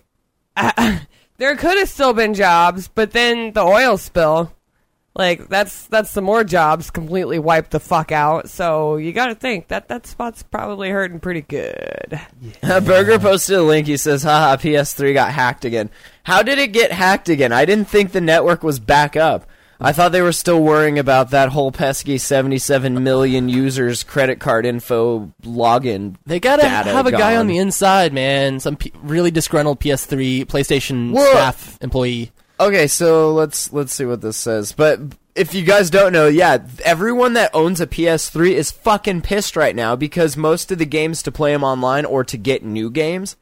there could have still been jobs, but then the oil spill, like that's some more jobs completely wiped the fuck out. So you got to think that spot's probably hurting pretty good. Burger posted a link. He says, "Haha, PS3 got hacked again." How did it get hacked again? I didn't think the network was back up. I thought they were still worrying about that whole pesky 77 million users credit card info login. They gotta data have a guy gone. on the inside, man. Some really disgruntled PS3, PlayStation Well- staff employee. Okay, so let's see what this says. But if you guys don't know, yeah, everyone that owns a PS3 is fucking pissed right now because most of the games to play them online or to get new games,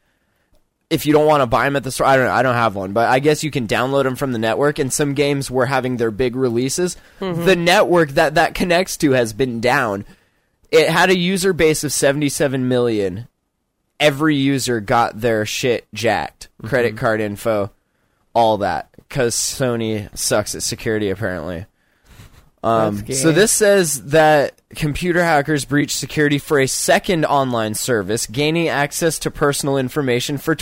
if you don't want to buy them at the store, I don't have one, but I guess you can download them from the network, and some games were having their big releases. The network that connects to has been down. It had a user base of 77 million. Every user got their shit jacked. Credit card info, all that. Because Sony sucks at security, apparently. That's gay. So this says that computer hackers breached security for a second online service, gaining access to personal information for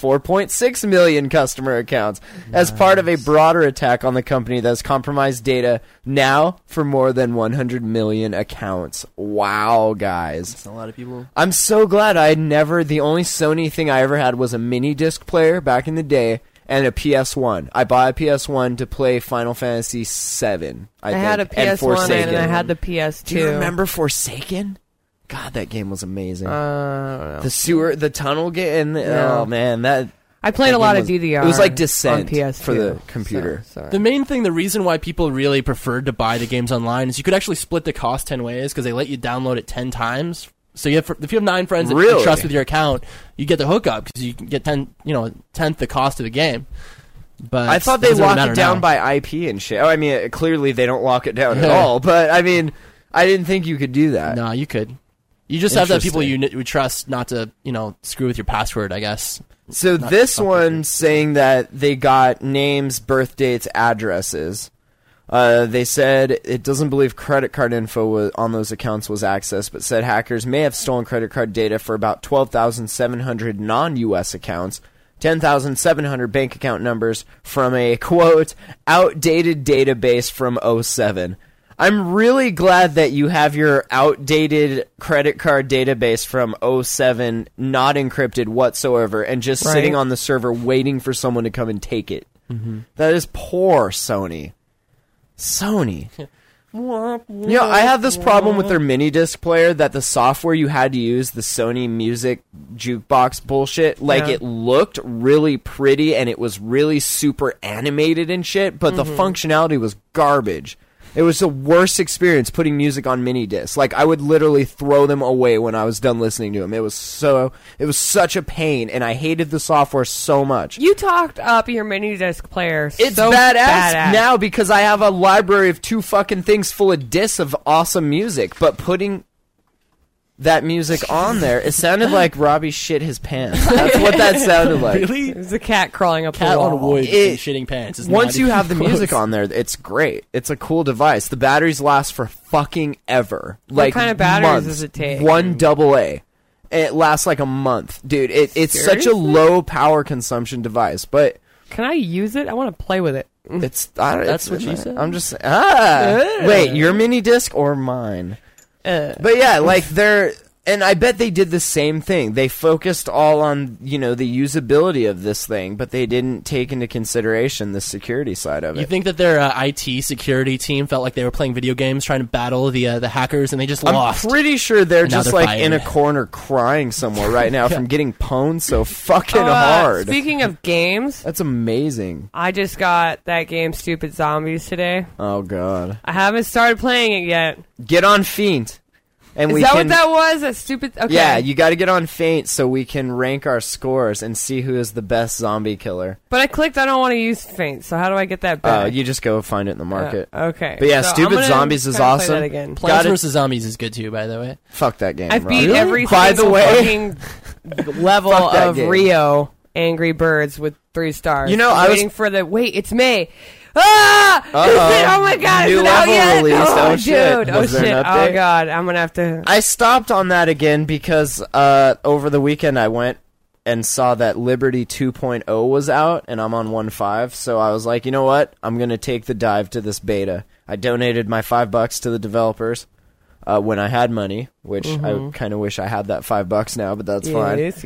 24.6 million customer accounts as part of a broader attack on the company that has compromised data now for more than 100 million accounts. Wow, guys. That's a lot of people. I'm so glad the only Sony thing I ever had was a mini disc player back in the day and a PS1. I bought a PS1 to play Final Fantasy VII, I think, had a and PS1 Forsaken. and I had the PS2. Do you remember Forsaken? God, that game was amazing. I don't know. The tunnel game. No. Oh man, that I played that a lot game of was- DDR. It was like on Descent PS2 for the computer. Sorry. The main thing, the reason why people really preferred to buy the games online is you could actually split the cost 10 ways because they let you download it 10 times. So if you have 9 friends that you Really? trust with your account, you get the hookup because you can get 10th the cost of the game. But I thought it they doesn't locked matter it down now. by IP and shit. Oh, I mean, clearly they don't lock it down at Yeah. all. But I mean, I didn't think you could do that. No, you could. You just have to have people Interesting. you trust not to, screw with your password, I guess. So Not this fuck with one you. saying that they got names, birth dates, addresses. They said it doesn't believe credit card info on those accounts was accessed, but said hackers may have stolen credit card data for about 12,700 non-U.S. accounts, 10,700 bank account numbers from a, quote, outdated database from 07. I'm really glad that you have your outdated credit card database from 07 not encrypted whatsoever and just sitting on the server waiting for someone to come and take it. That is poor Sony. Sony. I have this problem with their mini disc player that the software you had to use, the Sony music jukebox bullshit, it looked really pretty and it was really super animated and shit, but the functionality was garbage. It was the worst experience putting music on mini discs. I would literally throw them away when I was done listening to them. It was such a pain, and I hated the software so much. You talked up your mini disc player. It's so badass now because I have a library of 2 fucking things full of discs of awesome music, but putting that music on there, it sounded like Robbie shit his pants. That's what that sounded like. Really? There's a cat crawling up Cat the on wall. wood and shitting pants. Is Once not you even have the close. music on there, it's great. It's a cool device. The batteries last for fucking ever. What kind of batteries months. does it take? 1 AA. It lasts like a month. Dude, it's such a Seriously? low power consumption device, but Can I use it? I want to play with it. That's what you said? I'm just wait, your mini disc or mine? But yeah, and I bet they did the same thing. They focused all on, the usability of this thing, but they didn't take into consideration the security side of it. You think that their IT security team felt like they were playing video games trying to battle the hackers and they just lost? I'm pretty sure they're And now just they're in a fighting. corner crying somewhere right now from getting pwned so fucking hard. Speaking of games, That's amazing. I just got that game Stupid Zombies today. Oh god. I haven't started playing it yet. Get on Fiend. And Is we that can, what that was? That stupid... Okay. Yeah, you got to get on Feint so we can rank our scores and see who is the best zombie killer. But I clicked I don't want to use Feint, so how do I get that back? You just go find it in the market. Okay. But yeah, So I'm Stupid gonna Zombies is try to play awesome. that again. Plants Gotta- vs. Zombies is good too, by the way. Fuck that game. I've beat Rob. every By the single way, fucking level Fuck that of game. Rio Angry Birds with 3 stars. You know, I'm I was- waiting for the... Wait, it's May. Ah! Uh-oh. Oh my god, New is it out level yet? released. Oh, Oh, shit. dude. Oh Was there an shit. update? Oh god, I'm gonna have to... I stopped on that again because over the weekend I went and saw that Liberty 2.0 was out, and I'm on 1.5, so I was like, you know what? I'm going to take the dive to this beta. I donated my $5 to the developers when I had money, which I kind of wish I had that $5 now, but that's fine. Yes.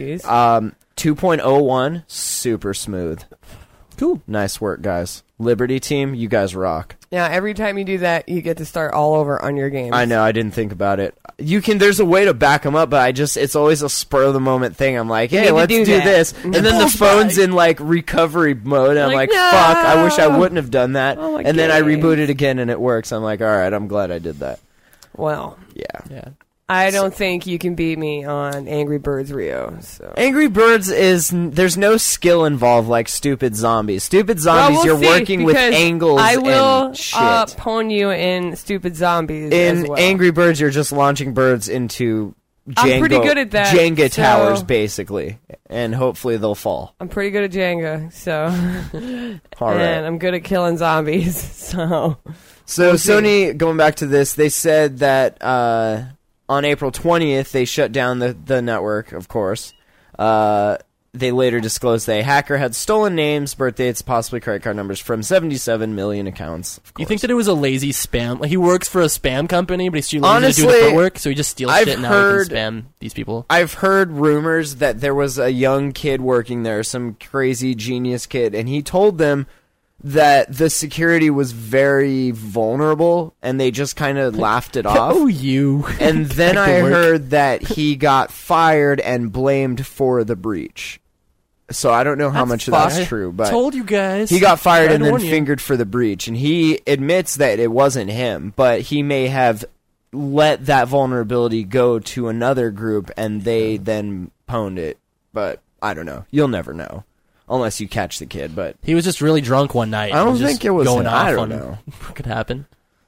2.01, super smooth. Cool. Nice work, guys. Liberty team, you guys rock. Now, every time you do that, you get to start all over on your game. I know, I didn't think about it. There's a way to back them up, but it's always a spur of the moment thing. I'm like, You hey, need to let's do do that. this. And then the phone's in recovery mode, and I'm Like, like, fuck, I wish I no. wouldn't have done that. Oh, my And then I games. reboot it again and it works. I'm like, alright, I'm glad I did that. Well, Yeah. Yeah. I don't think you can beat me on Angry Birds Rio. So. Angry Birds there's no skill involved like Stupid Zombies. Stupid Zombies, Well, we'll you're see, working with because angles I will and shit. pwn you in Stupid Zombies In as well. Angry Birds, you're just launching birds into I'm pretty good at that, Jenga so- towers, basically. And hopefully they'll fall. I'm pretty good at Jenga, so Alright. and I'm good at killing zombies. So So We'll see. Sony, going back to this, they said that on April 20th they shut down the network. Of course, they later disclosed that a hacker had stolen names, birth dates, possibly credit card numbers from 77 million accounts. Of course. You think that it was a lazy spam? Like he works for a spam company, but he's too lazy to Honestly, do the footwork, so he just steals I've shit and now heard- he can spam these people. I've heard rumors that there was a young kid working there, some crazy genius kid, and he told them that the security was very vulnerable, and they just kind of laughed it off. Oh, you. And then Back to I work. heard that he got fired and blamed for the breach. So I don't know how much of fucked. that's true, but Told you guys. he got fired Tried and to then warn you. fingered for the breach. And he admits that it wasn't him, but he may have let that vulnerability go to another group and they then pwned it. But I don't know. You'll never know. Unless you catch the kid, but He was just really drunk one night. I don't and just think it was going him. off I don't on know. what could happen.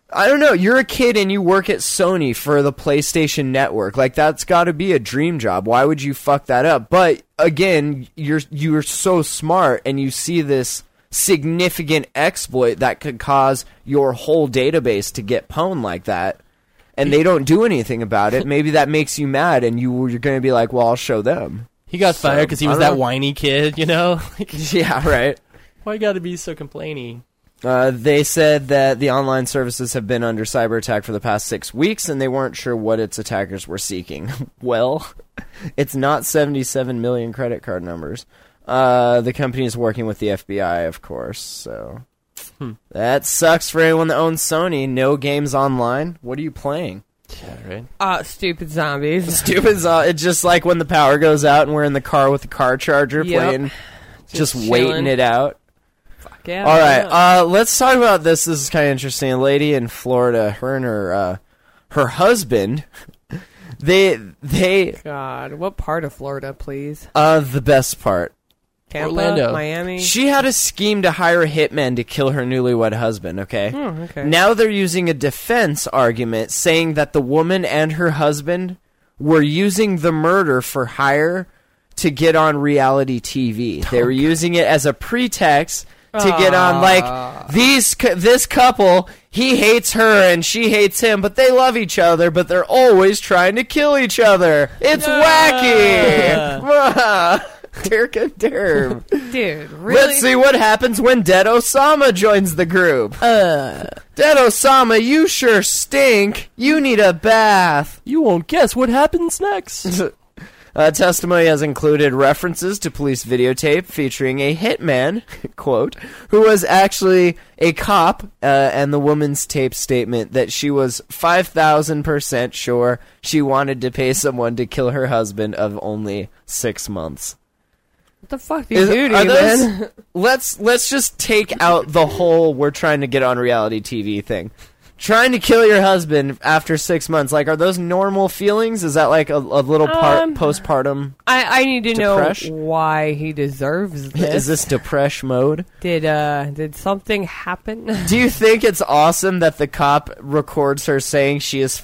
I don't know. You're a kid and you work at Sony for the PlayStation Network. Like, that's got to be a dream job. Why would you fuck that up? But again, you're so smart and you see this significant exploit that could cause your whole database to get pwned like that, and they don't do anything about it. Maybe that makes you mad, and you're going to be like, well, I'll show them. He got fired because he was that whiny kid, you know? Yeah, right. Why you gotta be so complaining? They said that the online services have been under cyber attack for the past 6 weeks, and they weren't sure what its attackers were seeking. Well, it's not 77 million credit card numbers. The company is working with the FBI, of course, so... That sucks for anyone that owns Sony. No games online. What are you playing? Yeah, right. Stupid zombies. Stupid It's just like when the power goes out and we're in the car with the car charger playing, just waiting it out. Fuck yeah. All right, let's talk about this. This is kind of interesting. A lady in Florida, her and her husband, they God, what part of Florida, please? The best part. Tampa, Orlando. Miami. She had a scheme to hire a hitman to kill her newlywed husband, okay? Okay. Now they're using a defense argument saying that the woman and her husband were using the murder for hire to get on reality TV. They were using it as a pretext to get on, like, this couple, he hates her and she hates him, but they love each other, but they're always trying to kill each other. It's wacky! Dude, really? Let's see what happens when Dead Osama joins the group. Dead Osama, you sure stink. You need a bath. You won't guess what happens next. Testimony has included references to police videotape featuring a hitman, quote, who was actually a cop, and the woman's tape statement that she was 5,000% sure she wanted to pay someone to kill her husband of only 6 months. What the fuck do you do to you, man? Let's just take out the whole we're trying to get on reality TV thing. Trying to kill your husband after 6 months, like, are those normal feelings? Is that like a little postpartum? I need to depresh? know why he deserves this. Is this depresh mode? Did something happen? Do you think it's awesome that the cop records her saying she is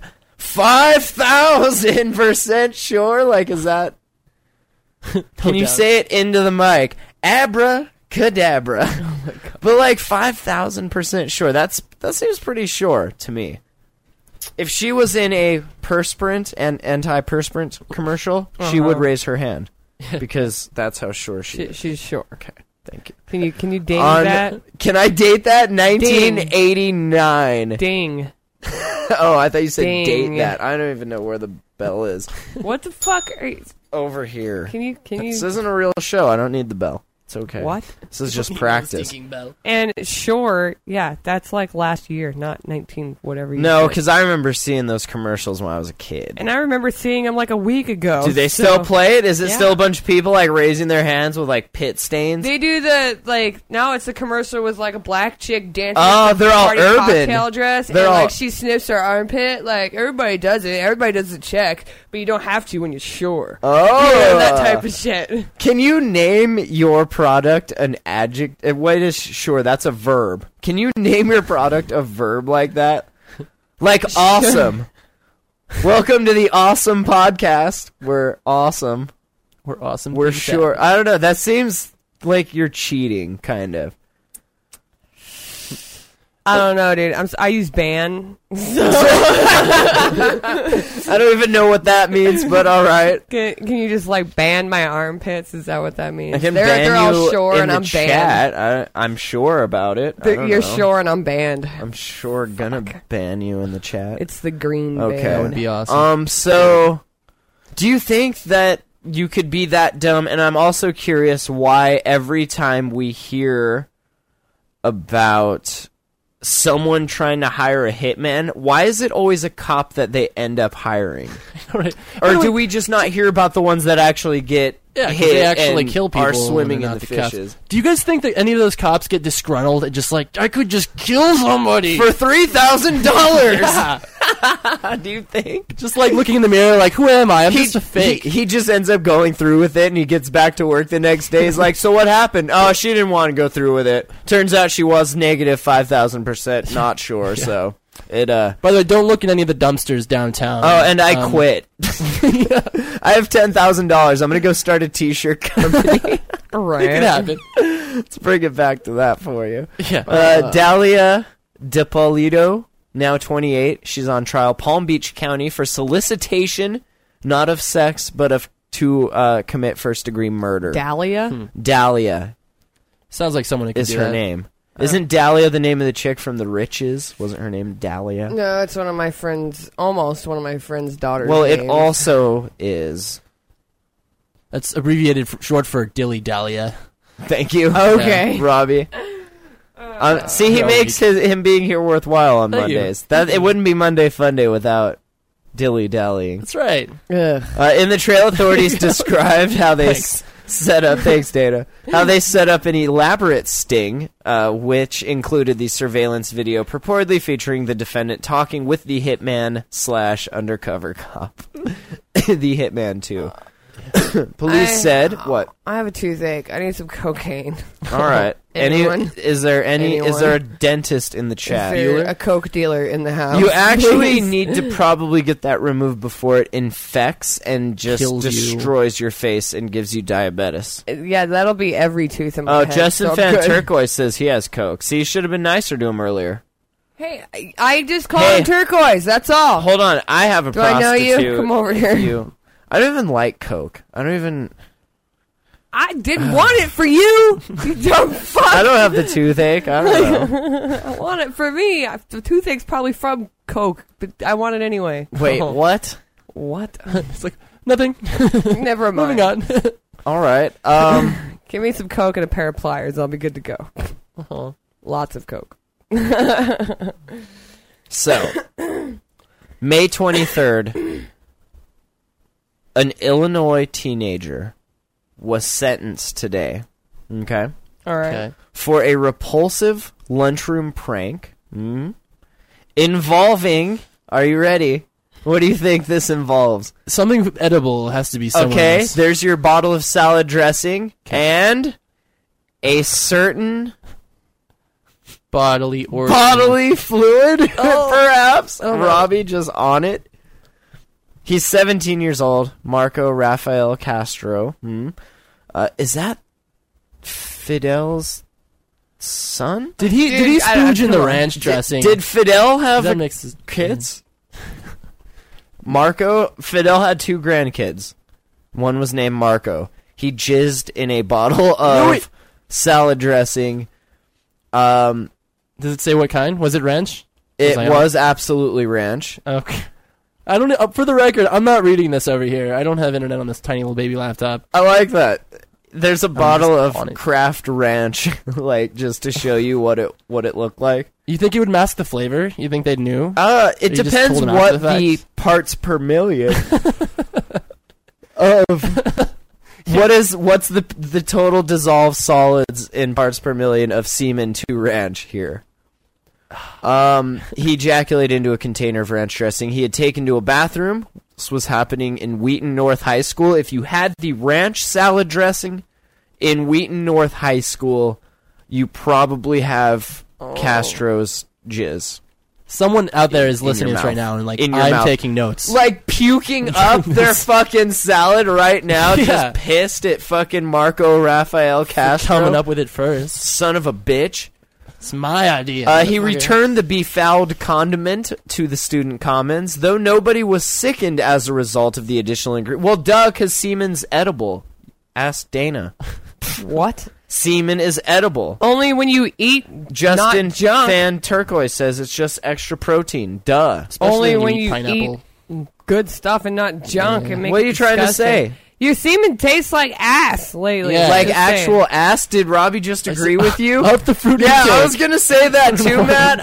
5,000% sure? Like, is that... Can you say it into the mic? Abracadabra. Oh my God. But like 5,000% sure. That seems pretty sure to me. If she was in a perspirant and antiperspirant commercial, she would raise her hand because that's how sure she is. She's sure. Okay, thank you. Can you date that? Can I date that? 1989. Ding. Oh, I thought you said Ding. date that. I don't even know where the bell is. What the fuck are you? Over here. Can you? This isn't a real show. I don't need the bell. It's okay. What? This is just practice. And sure, yeah, that's like last year, not 19 whatever. No, because I remember seeing those commercials when I was a kid. And I remember seeing them like a week ago. Do they still play it? Is it Yeah. still a bunch of people like raising their hands with like pit stains? They do the now it's a commercial with like a black chick dancing. Oh, in a they're all party urban. cocktail dress, They're and all- like she sniffs her armpit. Like everybody does it. Everybody does the check, but you don't have to when you're sure. Oh, Yeah, that type of shit. Can you name your product an adjective? Wait, is sure that's a verb. Can you name your product a verb like that? Like awesome. Welcome to the Awesome Podcast. We're awesome. We're awesome. We're sure. I don't know. That seems like you're cheating, kind of. I don't know, dude. I use ban. I don't even know what that means, but all right. Can you just like ban my armpits? Is that what that means? I can they're ban all you sure in and the I'm banned. chat. I'm sure about it. I don't You're know. sure and I'm banned. I'm sure gonna ban you in the chat. It's the green Okay. ban. That would be awesome. So, do you think that you could be that dumb? And I'm also curious why every time we hear about someone trying to hire a hitman, why is it always a cop that they end up hiring? Right. Or do we just not hear about the ones that actually get Yeah, 'cause hit they actually and kill people are swimming and in not the cops. fishes? Do you guys think that any of those cops get disgruntled and just like, I could just kill somebody For $3,000! Yeah. Do you think? Just like looking in the mirror, like, who am I? I'm just a fake. He just ends up going through with it, and he gets back to work the next day. He's like, so what happened? Oh, she didn't want to go through with it. Turns out she was negative 5,000% not sure, so it, By the way, don't look in any of the dumpsters downtown. Oh, and I quit. I have $10,000. I'm going to go start a t-shirt company. Right. It could happen. Let's bring it back to that for you. Yeah. Dalia DiPolito, now 28. She's on trial, Palm Beach County, for solicitation, not of sex, but to commit first-degree murder. Dahlia? Dalia Sounds like someone who could is do her that. name. Isn't Dahlia the name of the chick from The Riches? Wasn't her name Dahlia? No, it's almost one of my friend's daughters. Well, it names. also is. That's abbreviated short for Dilly Dahlia. Thank you. Okay. Robbie. See, he Robbie. makes him being here worthwhile on Thank you. Mondays. That it wouldn't be Monday Fun Day without dilly-dallying. That's right. Ugh. In the trail, authorities described how they Thanks. set up. Thanks, Dana. How they set up an elaborate sting, which included the surveillance video purportedly featuring the defendant talking with the hitman / undercover cop. The hitman too. Police said what? I have a toothache. I need some cocaine. All right. Anyone? Is there Anyone? a dentist in the chat? Is there a coke dealer in the house? You actually Please. need to probably get that removed before it infects and just Kills you. destroys your face and gives you diabetes. Yeah, that'll be every tooth in my Oh, head. Justin so Fan good. Turquoise says he has coke. See, you should have been nicer to him earlier. Hey, I just called Hey. him turquoise. That's all. Hold on, I have a Do I know you? prostitute. Come over if here. I don't even like coke. I didn't want it for you. You dumb fuck. I don't have the toothache. I don't know. I want it for me. The toothache's probably from coke, but I want it anyway. Wait, Oh. what? What? It's like, nothing. Never mind. Moving on. All right. Give me some coke and a pair of pliers. I'll be good to go. Uh-huh. Lots of coke. So, May 23rd, an Illinois teenager was sentenced today, okay, All right. Okay. for a repulsive lunchroom prank involving, are you ready? What do you think this involves? Something edible has to be somewhere Okay, else. there's your bottle of salad dressing and a certain Bodily organ. bodily fluid, perhaps. Oh. Robbie just on it. He's 17 years old. Marco Rafael Castro. Is that Fidel's son? Did he Dude, I don't spooge in the know. ranch dressing? Did Fidel have that makes kids? Fidel had 2 grandkids. One was named Marco. He jizzed in a bottle of salad dressing. Does it say what kind? Was it ranch? It I was absolutely ranch. Okay. I don't know. For the record, I'm not reading this over here. I don't have internet on this tiny little baby laptop. I like that. There's a bottle just of on it. Kraft Ranch, like just to show you what it looked like. You think it would mask the flavor? You think they knew? It You just depends told them what after the the fact? parts per million of what's the total dissolved solids in parts per million of semen to ranch here. He ejaculated into a container of ranch dressing. He had taken to a bathroom. This was happening in Wheaton North High School. If you had the ranch salad dressing in Wheaton North High School, you probably have Castro's jizz. Someone out there is In your listening to this mouth. right now and like, In your I'm mouth. taking notes. Like puking up their fucking salad right now, Yeah. just pissed at fucking Marco Rafael Castro. Coming up with it first. Son of a bitch. It's my idea. He returned the befouled condiment to the student commons, though nobody was sickened as a result of the additional ingredient. Well, duh, because semen's edible. Ask Dana. What? Semen is edible. Only when you eat Justin not junk. Fan Turquoise says it's just extra protein. Duh. Especially Only when when you eat you pineapple. eat good stuff and not junk. And make What are it you trying to disgusting. say? Your semen tastes like ass lately. Yeah. Like Just saying. actual ass? Did Robbie just agree with you? Up the fruit Yeah, intake. I was gonna say that too,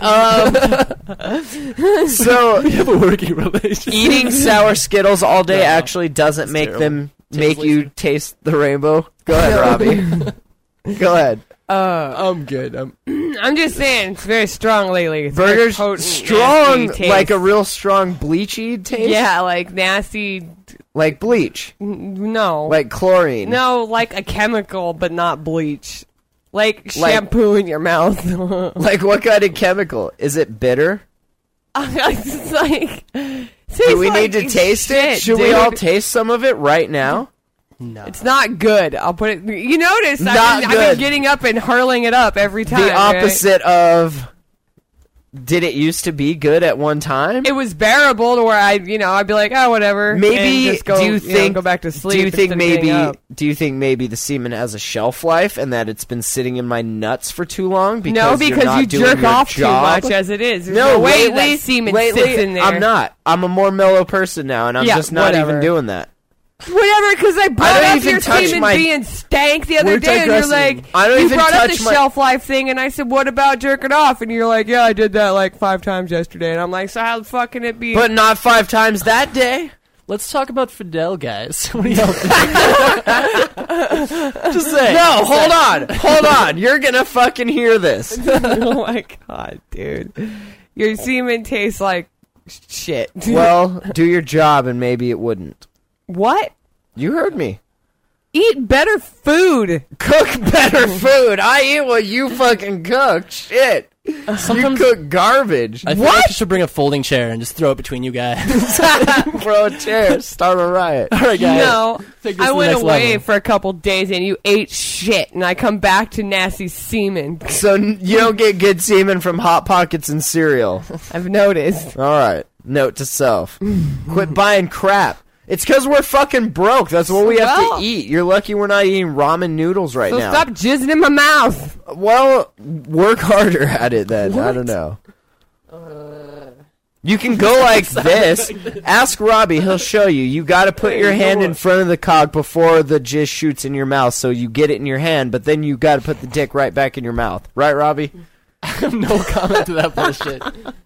Matt. So We have a working relationship. eating sour Skittles all day No. actually doesn't make terrible. them Tastes make you lazy. taste the rainbow. Go ahead, Robbie. Go ahead. I'm good. I'm just saying, it's very strong lately. It's Burgers very potent, strong, nasty taste. like a real strong bleachy taste. Yeah, like nasty. like bleach, No, like chlorine. no, like a chemical, but not bleach. Like shampoo in your mouth. Like what kind of chemical? Is it bitter? It's like. Do we need to taste it? Should we all taste some of it right now? No. It's not good. I'll put it. You notice Not I've good. been getting up and hurling it up every time. The opposite of. Did it used to be good at one time? It was bearable to where I'd be like, oh, whatever. Maybe and just go, do you think go back to sleep? Do you think instead of getting up. maybe the semen has a shelf life and that it's been sitting in my nuts for too long? Because No, you're because not you doing jerk your off job? too much as it is. There's No, no way lately, that semen lately, sits in there. I'm not. I'm a more mellow person now, and I'm Yeah, just not whatever. even doing that. Whatever, because I brought don't up even your touch semen my- being stank the other We're day, and you're digressing. like, I don't you even brought up touch the my- shelf life thing, and I said, what about jerking off? And you're like, yeah, I did that like 5 times yesterday. And I'm like, so how the fuck can it be? But not 5 times that day. Let's talk about Fidel, guys. What do y'all think? Just say. No, hold on. You're gonna fucking hear this. Oh my god, dude. Your semen tastes like shit. Well, do your job, and maybe it wouldn't. What? You heard me. Eat better food. Cook better food. I eat what you fucking cook. Shit. Sometimes You cook garbage. I feel like you should bring a folding chair and just throw it between you guys. Throw a chair. Start a riot. All right, guys. No, Take this I to the went next away level. for a couple days and you ate shit, and I come back to nasty semen. So you don't get good semen from Hot Pockets and cereal. I've noticed. All right. Note to self. Quit buying crap. It's because we're fucking broke. That's what we have Well- to eat. You're lucky we're not eating ramen noodles right So now. stop jizzing in my mouth. Well, work harder at it then. I don't know. You can go like this. Ask Robbie. He'll show you. You got to put your hand in front of the cock before the jizz shoots in your mouth so you get it in your hand, but then you got to put the dick right back in your mouth. Right, Robbie? I have no comment to that bullshit.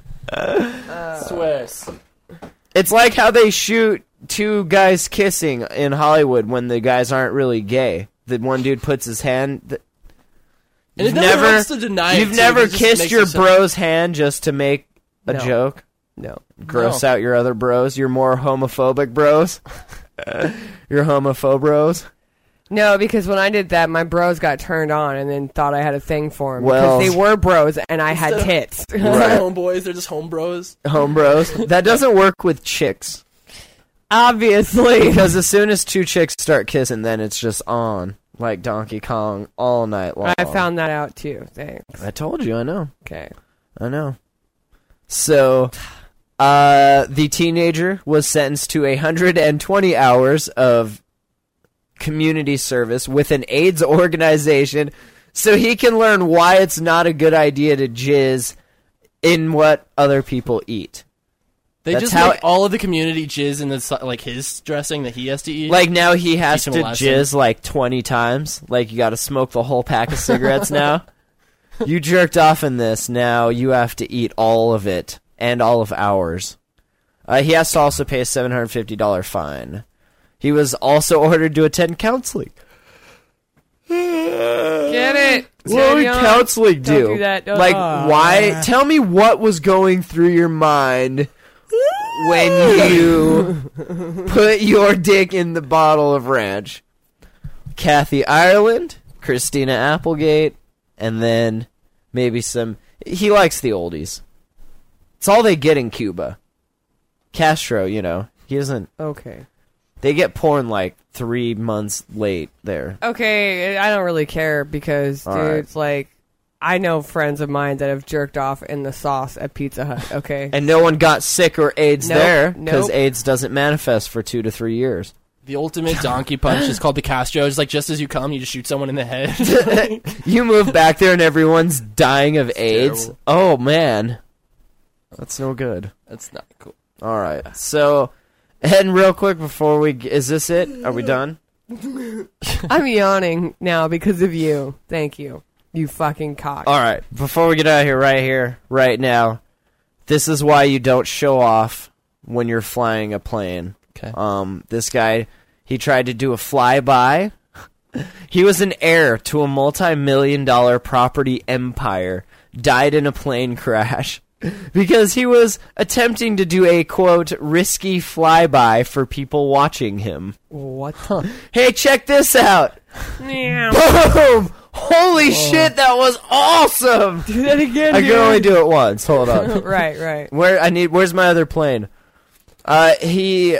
Swears. It's like how they shoot 2 guys kissing in Hollywood when the guys aren't really gay. The one dude puts his hand... And it never helps to deny it, You've too. never It just kissed makes your it so- bro's hand just to make a No. joke? No. Gross out your other bros? Your more homophobic bros? Your homophobe bros? No, because when I did that, my bros got turned on and then thought I had a thing for them. Well- because they were bros and I had tits. They're Right. not homeboys, they're just home bros. Home bros? That doesn't work with chicks. Obviously. Because as soon as 2 chicks start kissing, then it's just on. Like Donkey Kong all night long. I found that out too. Thanks. I told you, I know. Okay. I know. So, the teenager was sentenced to 120 hours of community service with an AIDS organization so he can learn why it's not a good idea to jizz in what other people eat. They That's just how make all of the community jizz in the like his dressing that he has to eat. Like now he has Teach to him a lesson. jizz like 20 times. Like you got to smoke the whole pack of cigarettes now. You jerked off in this. Now you have to eat all of it and all of ours. He has to also pay a $750 fine. He was also ordered to attend counseling. Get it? What would Daniel? counseling do? Don't do that. Like why? Tell me what was going through your mind when you put your dick in the bottle of ranch. Kathy Ireland, Christina Applegate, and then maybe some... He likes the oldies. It's all they get in Cuba. Castro, you know, he doesn't... Okay. They get porn like 3 months late there. Okay, I don't really care because, dude, All right. it's like, I know friends of mine that have jerked off in the sauce at Pizza Hut, okay? And no one got sick or AIDS Nope, there because nope. AIDS doesn't manifest for 2 to 3 years. the ultimate donkey punch is called the Castro. It's like just as you come, you just shoot someone in the head. You move back there and everyone's dying of AIDS. terrible. Oh, man. That's no good. That's not cool. All right. So, and real quick before we... Is this it? Are we done? I'm yawning now because of you. Thank you. You fucking cock. All right. Before we get out of here, right now, this is why you don't show off when you're flying a plane. Okay. This guy, he tried to do a flyby He was an heir to a multi-million-dollar property empire, died in a plane crash because he was attempting to do a, quote, risky flyby for people watching him. What? Hey, check this out. Yeah. Boom! Holy shit, that was awesome! Do that again, I dude. can only do it once. Hold on. Right. Where's my other plane? He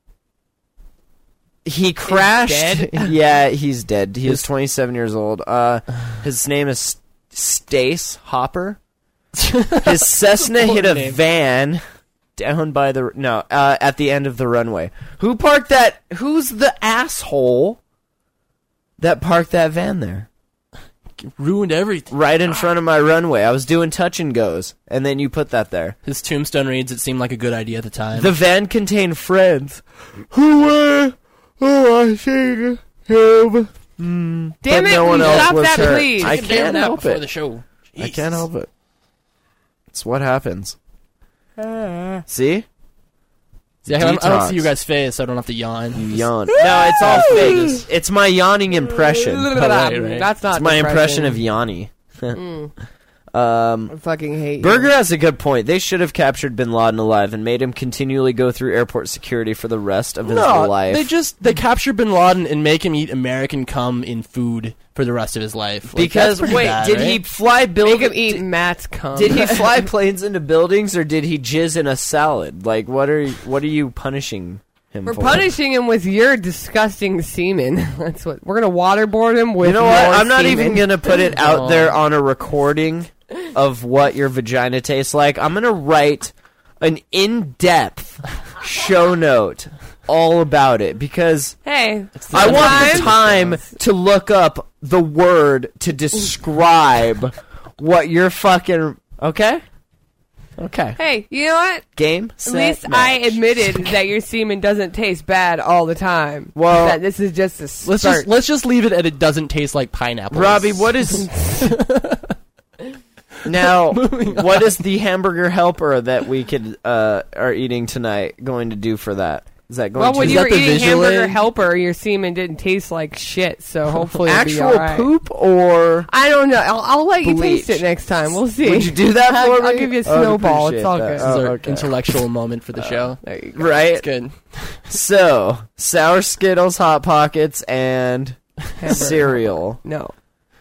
crashed. dead? Yeah, he's dead. He was 27 years old. His name is Stace Hopper. His Cessna hit a van down by the at the end of the runway. Who parked that? Who's the asshole that parked that van there? Ruined everything. Right in front of my runway. I was doing touch and goes, and then you put that there. His tombstone reads, "It seemed like a good idea at the time." The van contained friends who were watching him. Damn But it, no one else stop was that, hurt. please. I Damn can't that help before it. the show. I Jesus. can't help it. It's what happens. See? See, I don't Detox. see you guys' face, so I don't have to yawn. You yawn. No, it's all fake. It's my yawning impression. right. That's not It's my impression depression. of Yanni. I fucking hate you. Berger has a good point. They should have captured Bin Laden alive and made him continually go through airport security for the rest of his life. They capture Bin Laden and make him eat American cum in food for the rest of his life. Like, Because that's pretty bad, did right? he fly Make buildings? him eat Matt's cum. Did he fly planes into buildings or did he jizz in a salad? Like, what are you punishing him We're for? punishing him with your disgusting semen. That's what we're gonna waterboard him with. You know what? your I'm not semen. even gonna put it out there on a recording of what your vagina tastes like. I'm gonna write an in-depth show note all about it because Hey, I want the time to look up the word to describe what you're fucking. Okay. Hey, you know what? Game. At least I admitted that your semen doesn't taste bad all the time. Well, that this is just a start. Let's just leave it at it doesn't taste like pineapple. Robbie, what is now? What is the hamburger helper that we could are eating tonight going to do for that? Is that going Well, to when Is you that were the eating visual hamburger aid? helper, your semen didn't taste like shit. So hopefully, it'll be actual all right. poop or? I don't know. I'll let you Bleach. taste it next time. We'll see. Would you do that for me? I'll give you a I would snowball. appreciate It's all that. good. This is our okay. intellectual moment for the show. There you go. Right. It's good. So sour Skittles, Hot Pockets, and cereal No.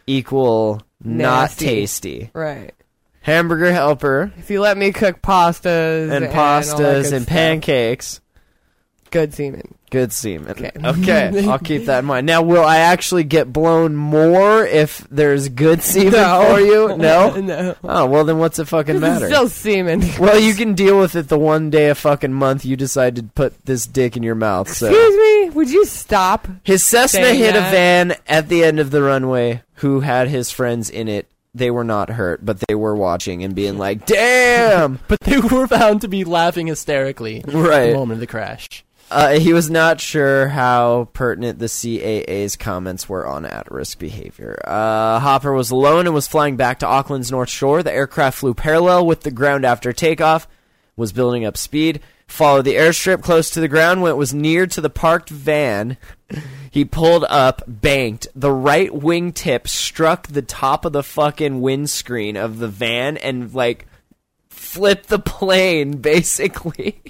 equal not Nasty. tasty. Right. Hamburger helper If you let me cook pastas and all that pastas good and stuff, pancakes. good semen. Good semen. Okay. Okay, I'll keep that in mind. Now, will I actually get blown more if there's good semen for you? No? No. Oh, well, then what's it fucking It's matter? still semen. Well, you can deal with it the one day a fucking month you decide to put this dick in your mouth. So Excuse me. Would you stop? his Cessna saying hit a that? van at the end of the runway who had his friends in it. They were not hurt, but they were watching and being like, damn! But they were found to be laughing hysterically at Right. the moment of the crash. He was not sure how pertinent the CAA's comments were on at-risk behavior. Hopper was alone and was flying back to Auckland's North Shore. The aircraft flew parallel with the ground after takeoff, was building up speed, followed the airstrip close to the ground. When it was near to the parked van, he pulled up, banked. The right wingtip struck the top of the fucking windscreen of the van and, like, flipped the plane, basically.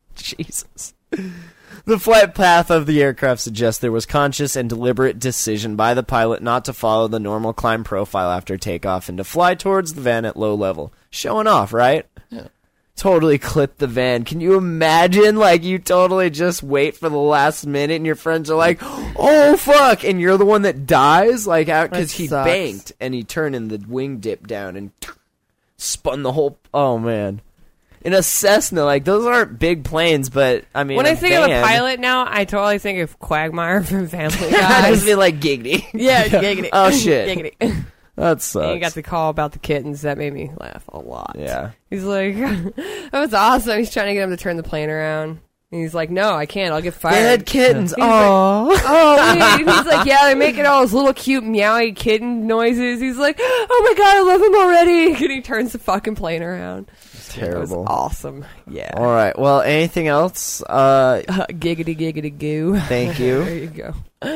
Jesus. The flight path of the aircraft suggests there was conscious and deliberate decision by the pilot not to follow the normal climb profile after takeoff and to fly towards the van at low level. Showing off, right? Yeah. Totally clipped the van. Can you imagine, like, you totally just wait for the last minute and your friends are like, oh, fuck, and you're the one that dies? Like, because he sucks. banked and he turned and the wing dipped down and spun the whole... Oh, man. In a Cessna, like, those aren't big planes, but, I mean, When a I think of a van- pilot now, I totally think of Quagmire from Family I Guy. just feel like giggity. Yeah, giggity. Oh, shit. Giggity. That sucks. And you got the call about the kittens. That made me laugh a lot. Yeah. He's like, that was awesome. He's trying to get him to turn the plane around. And he's like, no, I can't. I'll get fired. They had kittens. He's like, Aww. oh, wait. And he's like, yeah, they're making all those little cute meowy kitten noises. He's like, oh my god, I love him already. And he turns the fucking plane around. It was Terrible. awesome. Yeah. All right. Well, anything else? Giggity, giggity, goo. Thank There you. you go.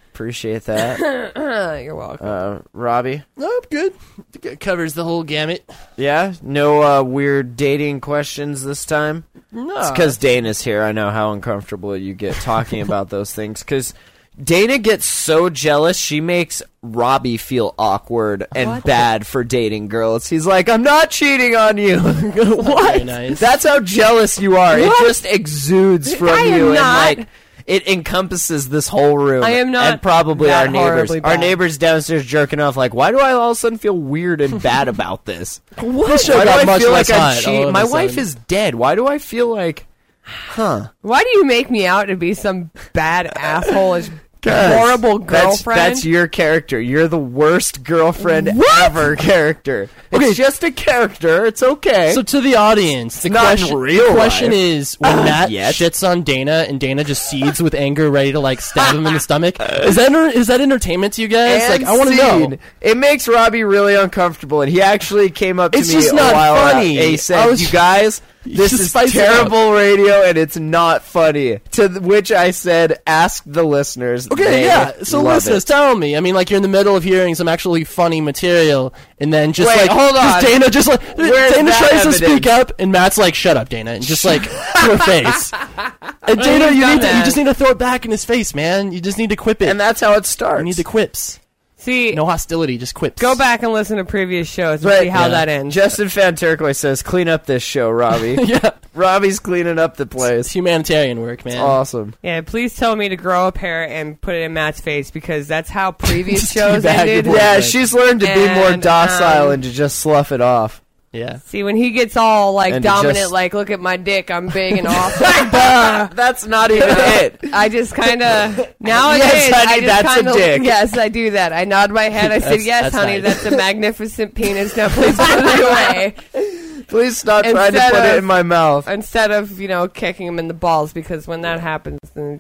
Appreciate that. You're welcome. Robbie? Oh, good. It covers the whole gamut. Yeah? No weird dating questions this time? No. It's because Dana's here. I know how uncomfortable you get talking about those things. Because Dana gets so jealous, she makes Robbie feel awkward and bad for dating girls. He's like, I'm not cheating on you. What? Very nice. That's how jealous you are. It just exudes from I am you. not. And like, it encompasses this whole room. I am not and probably that our neighbors. horribly Our bad. neighbors downstairs jerking off. Like, why do I all of a sudden feel weird and bad about this? This show Why do got I much feel less like I'm hot all cheating? of My a wife sudden. is dead. Why do I feel like, Why do you make me out to be some bad asshole-ish horrible girlfriend? That's your character. You're the worst girlfriend ever character. Okay. It's just a character. It's okay. So to the audience, the not in real question life. is, when Matt Yet. shits on Dana and Dana just seethes with anger, ready to like stab him in the stomach, is that entertainment to you guys? And Like, I want to scene. know. It makes Robbie really uncomfortable, and he actually came up to It's me just a not while funny. ago. He said, I was- "You guys, this Just is spice it up." terrible radio, and it's not funny." Which I said, "Ask the listeners." Okay, They yeah. So love listeners, it. tell me. I mean, like, you're in the middle of hearing some actually funny material, and then just Wait, like, hold on. just Dana just like Where's Dana that tries to evidence? speak up, and Matt's like, "Shut up, Dana," and just like to her face. And Dana, he's you done need to, you that. just need to throw it back in his face, man. You just need to quip it. And that's how it starts. you need the quips. See, No hostility, just quips. go back and listen to previous shows and Right, see how yeah. that ends. Justin Fanturquoise says, "Clean up this show, Robbie." Yeah, Robbie's cleaning up the it's place. humanitarian work, man. Awesome. Yeah, please tell me to grow up hair and put it in Matt's face because that's how previous Just shows teabag ended. your boy. Yeah, Right. she's learned to be more And, docile and to just slough it off. Yeah. See, when he gets all like And to dominant, just- like, look at my dick, I'm big and awesome. That's not even it. I just kind of nowadays. Yes, honey, I just that's a kinda, dick. Yes, I do that. I nod my head. I said, That's- "Yes, that's honey, nice. that's a magnificent penis. Now please put it away." Please stop trying to Instead put it of- in my mouth. Instead of kicking him in the balls, because when that happens, then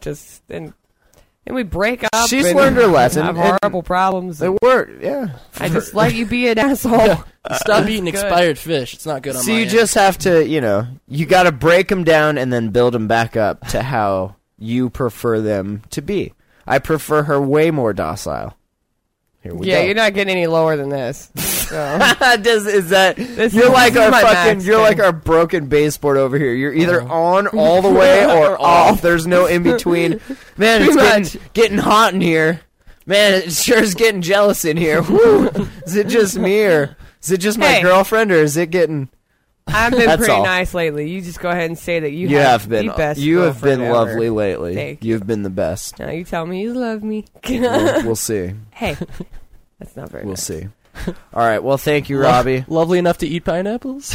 then we break up. She's and learned her lesson, Have and- horrible problems. It worked, yeah. I just let you be an asshole. Stop eating good. expired fish. It's not good on So my you end. just have to, you got to break them down and then build them back up to how you prefer them to be. I prefer her way more docile. Here we Yeah, go. you're not getting any lower than this. So. is that This you're is- like this our is my fucking max you're thing. like our broken baseboard over here. You're either on all the way or off. There's no in between. Man, it's Pretty getting hot in here. Man, it sure is getting jealous in here. Woo. Is it just me or is it just my Hey. girlfriend or is it getting? I've been That's pretty all. nice lately. You just go ahead and say that you You have the been. best You have been girlfriend ever. lovely lately. Thank You've been the best. Now you tell me you love me. We'll see. Hey, that's not very We'll nice. see. All right. Well, thank you, Robbie. Lovely enough to eat pineapples.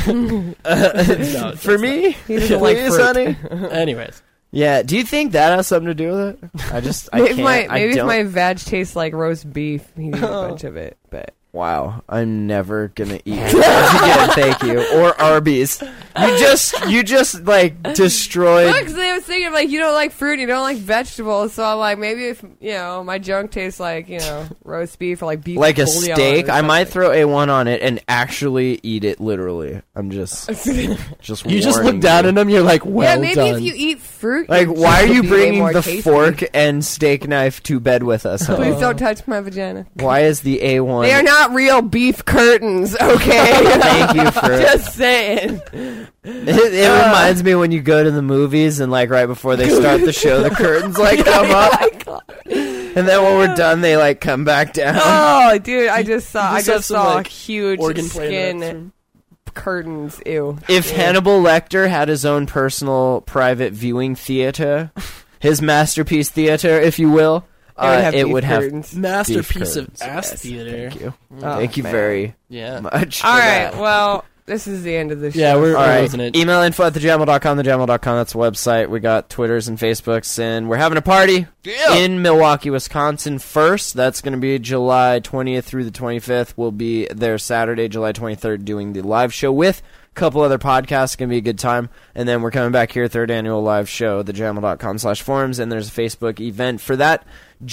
For me, He doesn't like please, fruit. honey. Anyways. Yeah. Do you think that has something to do with it? I just. I Maybe can't. maybe if don't. my veg tastes like roast beef, he eats a bunch of it. But Wow, I'm never gonna eat that again. Thank you. Or Arby's. You just like destroyed. look, 'cause I was thinking like you don't like fruit, you don't like vegetables, so I'm like maybe if my junk tastes like roast beef or like beef Like a bouillon steak, or I might something. throw A1 on it and actually eat it literally. I'm just You just warning look down you. at him, you're like, well yeah, maybe done. if you eat fruit, Like, your why are junk you would be way bringing more the tasty. fork and steak knife to bed with us? Huh? Please don't touch my vagina. Why is the A1? They are not real beef curtains, okay? Thank you for Just saying. It reminds me when you go to the movies and like right before they start the show, the curtains like come up, and then when we're done, they like come back down. Oh, dude, I just saw You just have some, saw like, huge organ player in that skin curtains. Ew. If Hannibal Lecter had his own personal private viewing theater, his masterpiece theater, if you will, it would have. curtains. Masterpiece of curtains. ass Yes, theater. Thank you. Oh, Thank you man. very Yeah. much. All for right, that. well, this is the end of the show. Yeah, we're All right. closing it. Email info@thejamel.com, thejamel.com, that's the website. We got Twitters and Facebooks, and we're having a party in Milwaukee, Wisconsin first. That's going to be July 20th through the 25th. We'll be there Saturday, July 23rd, doing the live show with a couple other podcasts. It's going to be a good time. And then we're coming back here, third annual live show, thejamel.com/forums, and there's a Facebook event for that.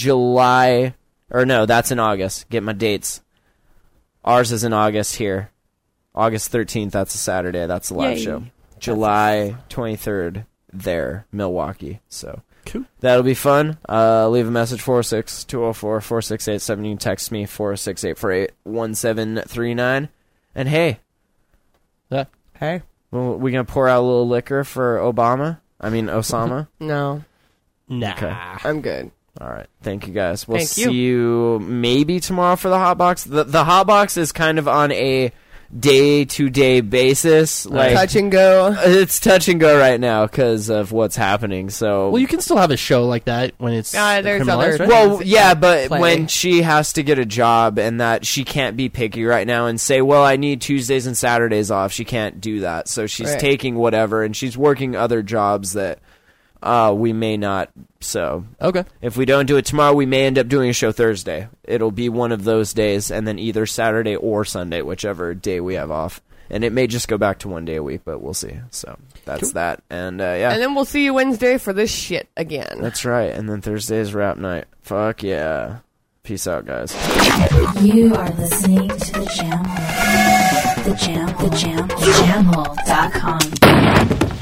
That's in August. Get my dates. Ours is in August here. August 13th, that's a Saturday. That's the live Yay. show. July 23rd there, Milwaukee. So Cool. that'll be fun. Leave a message 46204-4687. You can text me 468-848-1739. And hey, Yeah. Hey. well, we gonna pour out a little liquor for Osama? No, Nah. Okay. I'm good. All right. Thank you guys. We'll Thank you. see you maybe tomorrow for the hot box. The hot box is kind of on a day-to-day basis. Like Touch and go. it's touch and go right now because of what's happening. So Well, you can still have a show like that when it's There's criminalized, other- right? well, yeah, but Play. when she has to get a job and that she can't be picky right now and say, well, I need Tuesdays and Saturdays off, she can't do that. So she's Right. taking whatever, and she's working other jobs that we may not. So Okay. if we don't do it tomorrow, we may end up doing a show Thursday. It'll be one of those days, and then either Saturday or Sunday, whichever day we have off. And it may just go back to 1 day a week, but we'll see. So that's that. And yeah. And then we'll see you Wednesday for this shit again. That's right. And then Thursday is rap night. Fuck yeah. Peace out, guys. You are listening to the Jam Hole. The Jam Hole. Jamhole.com.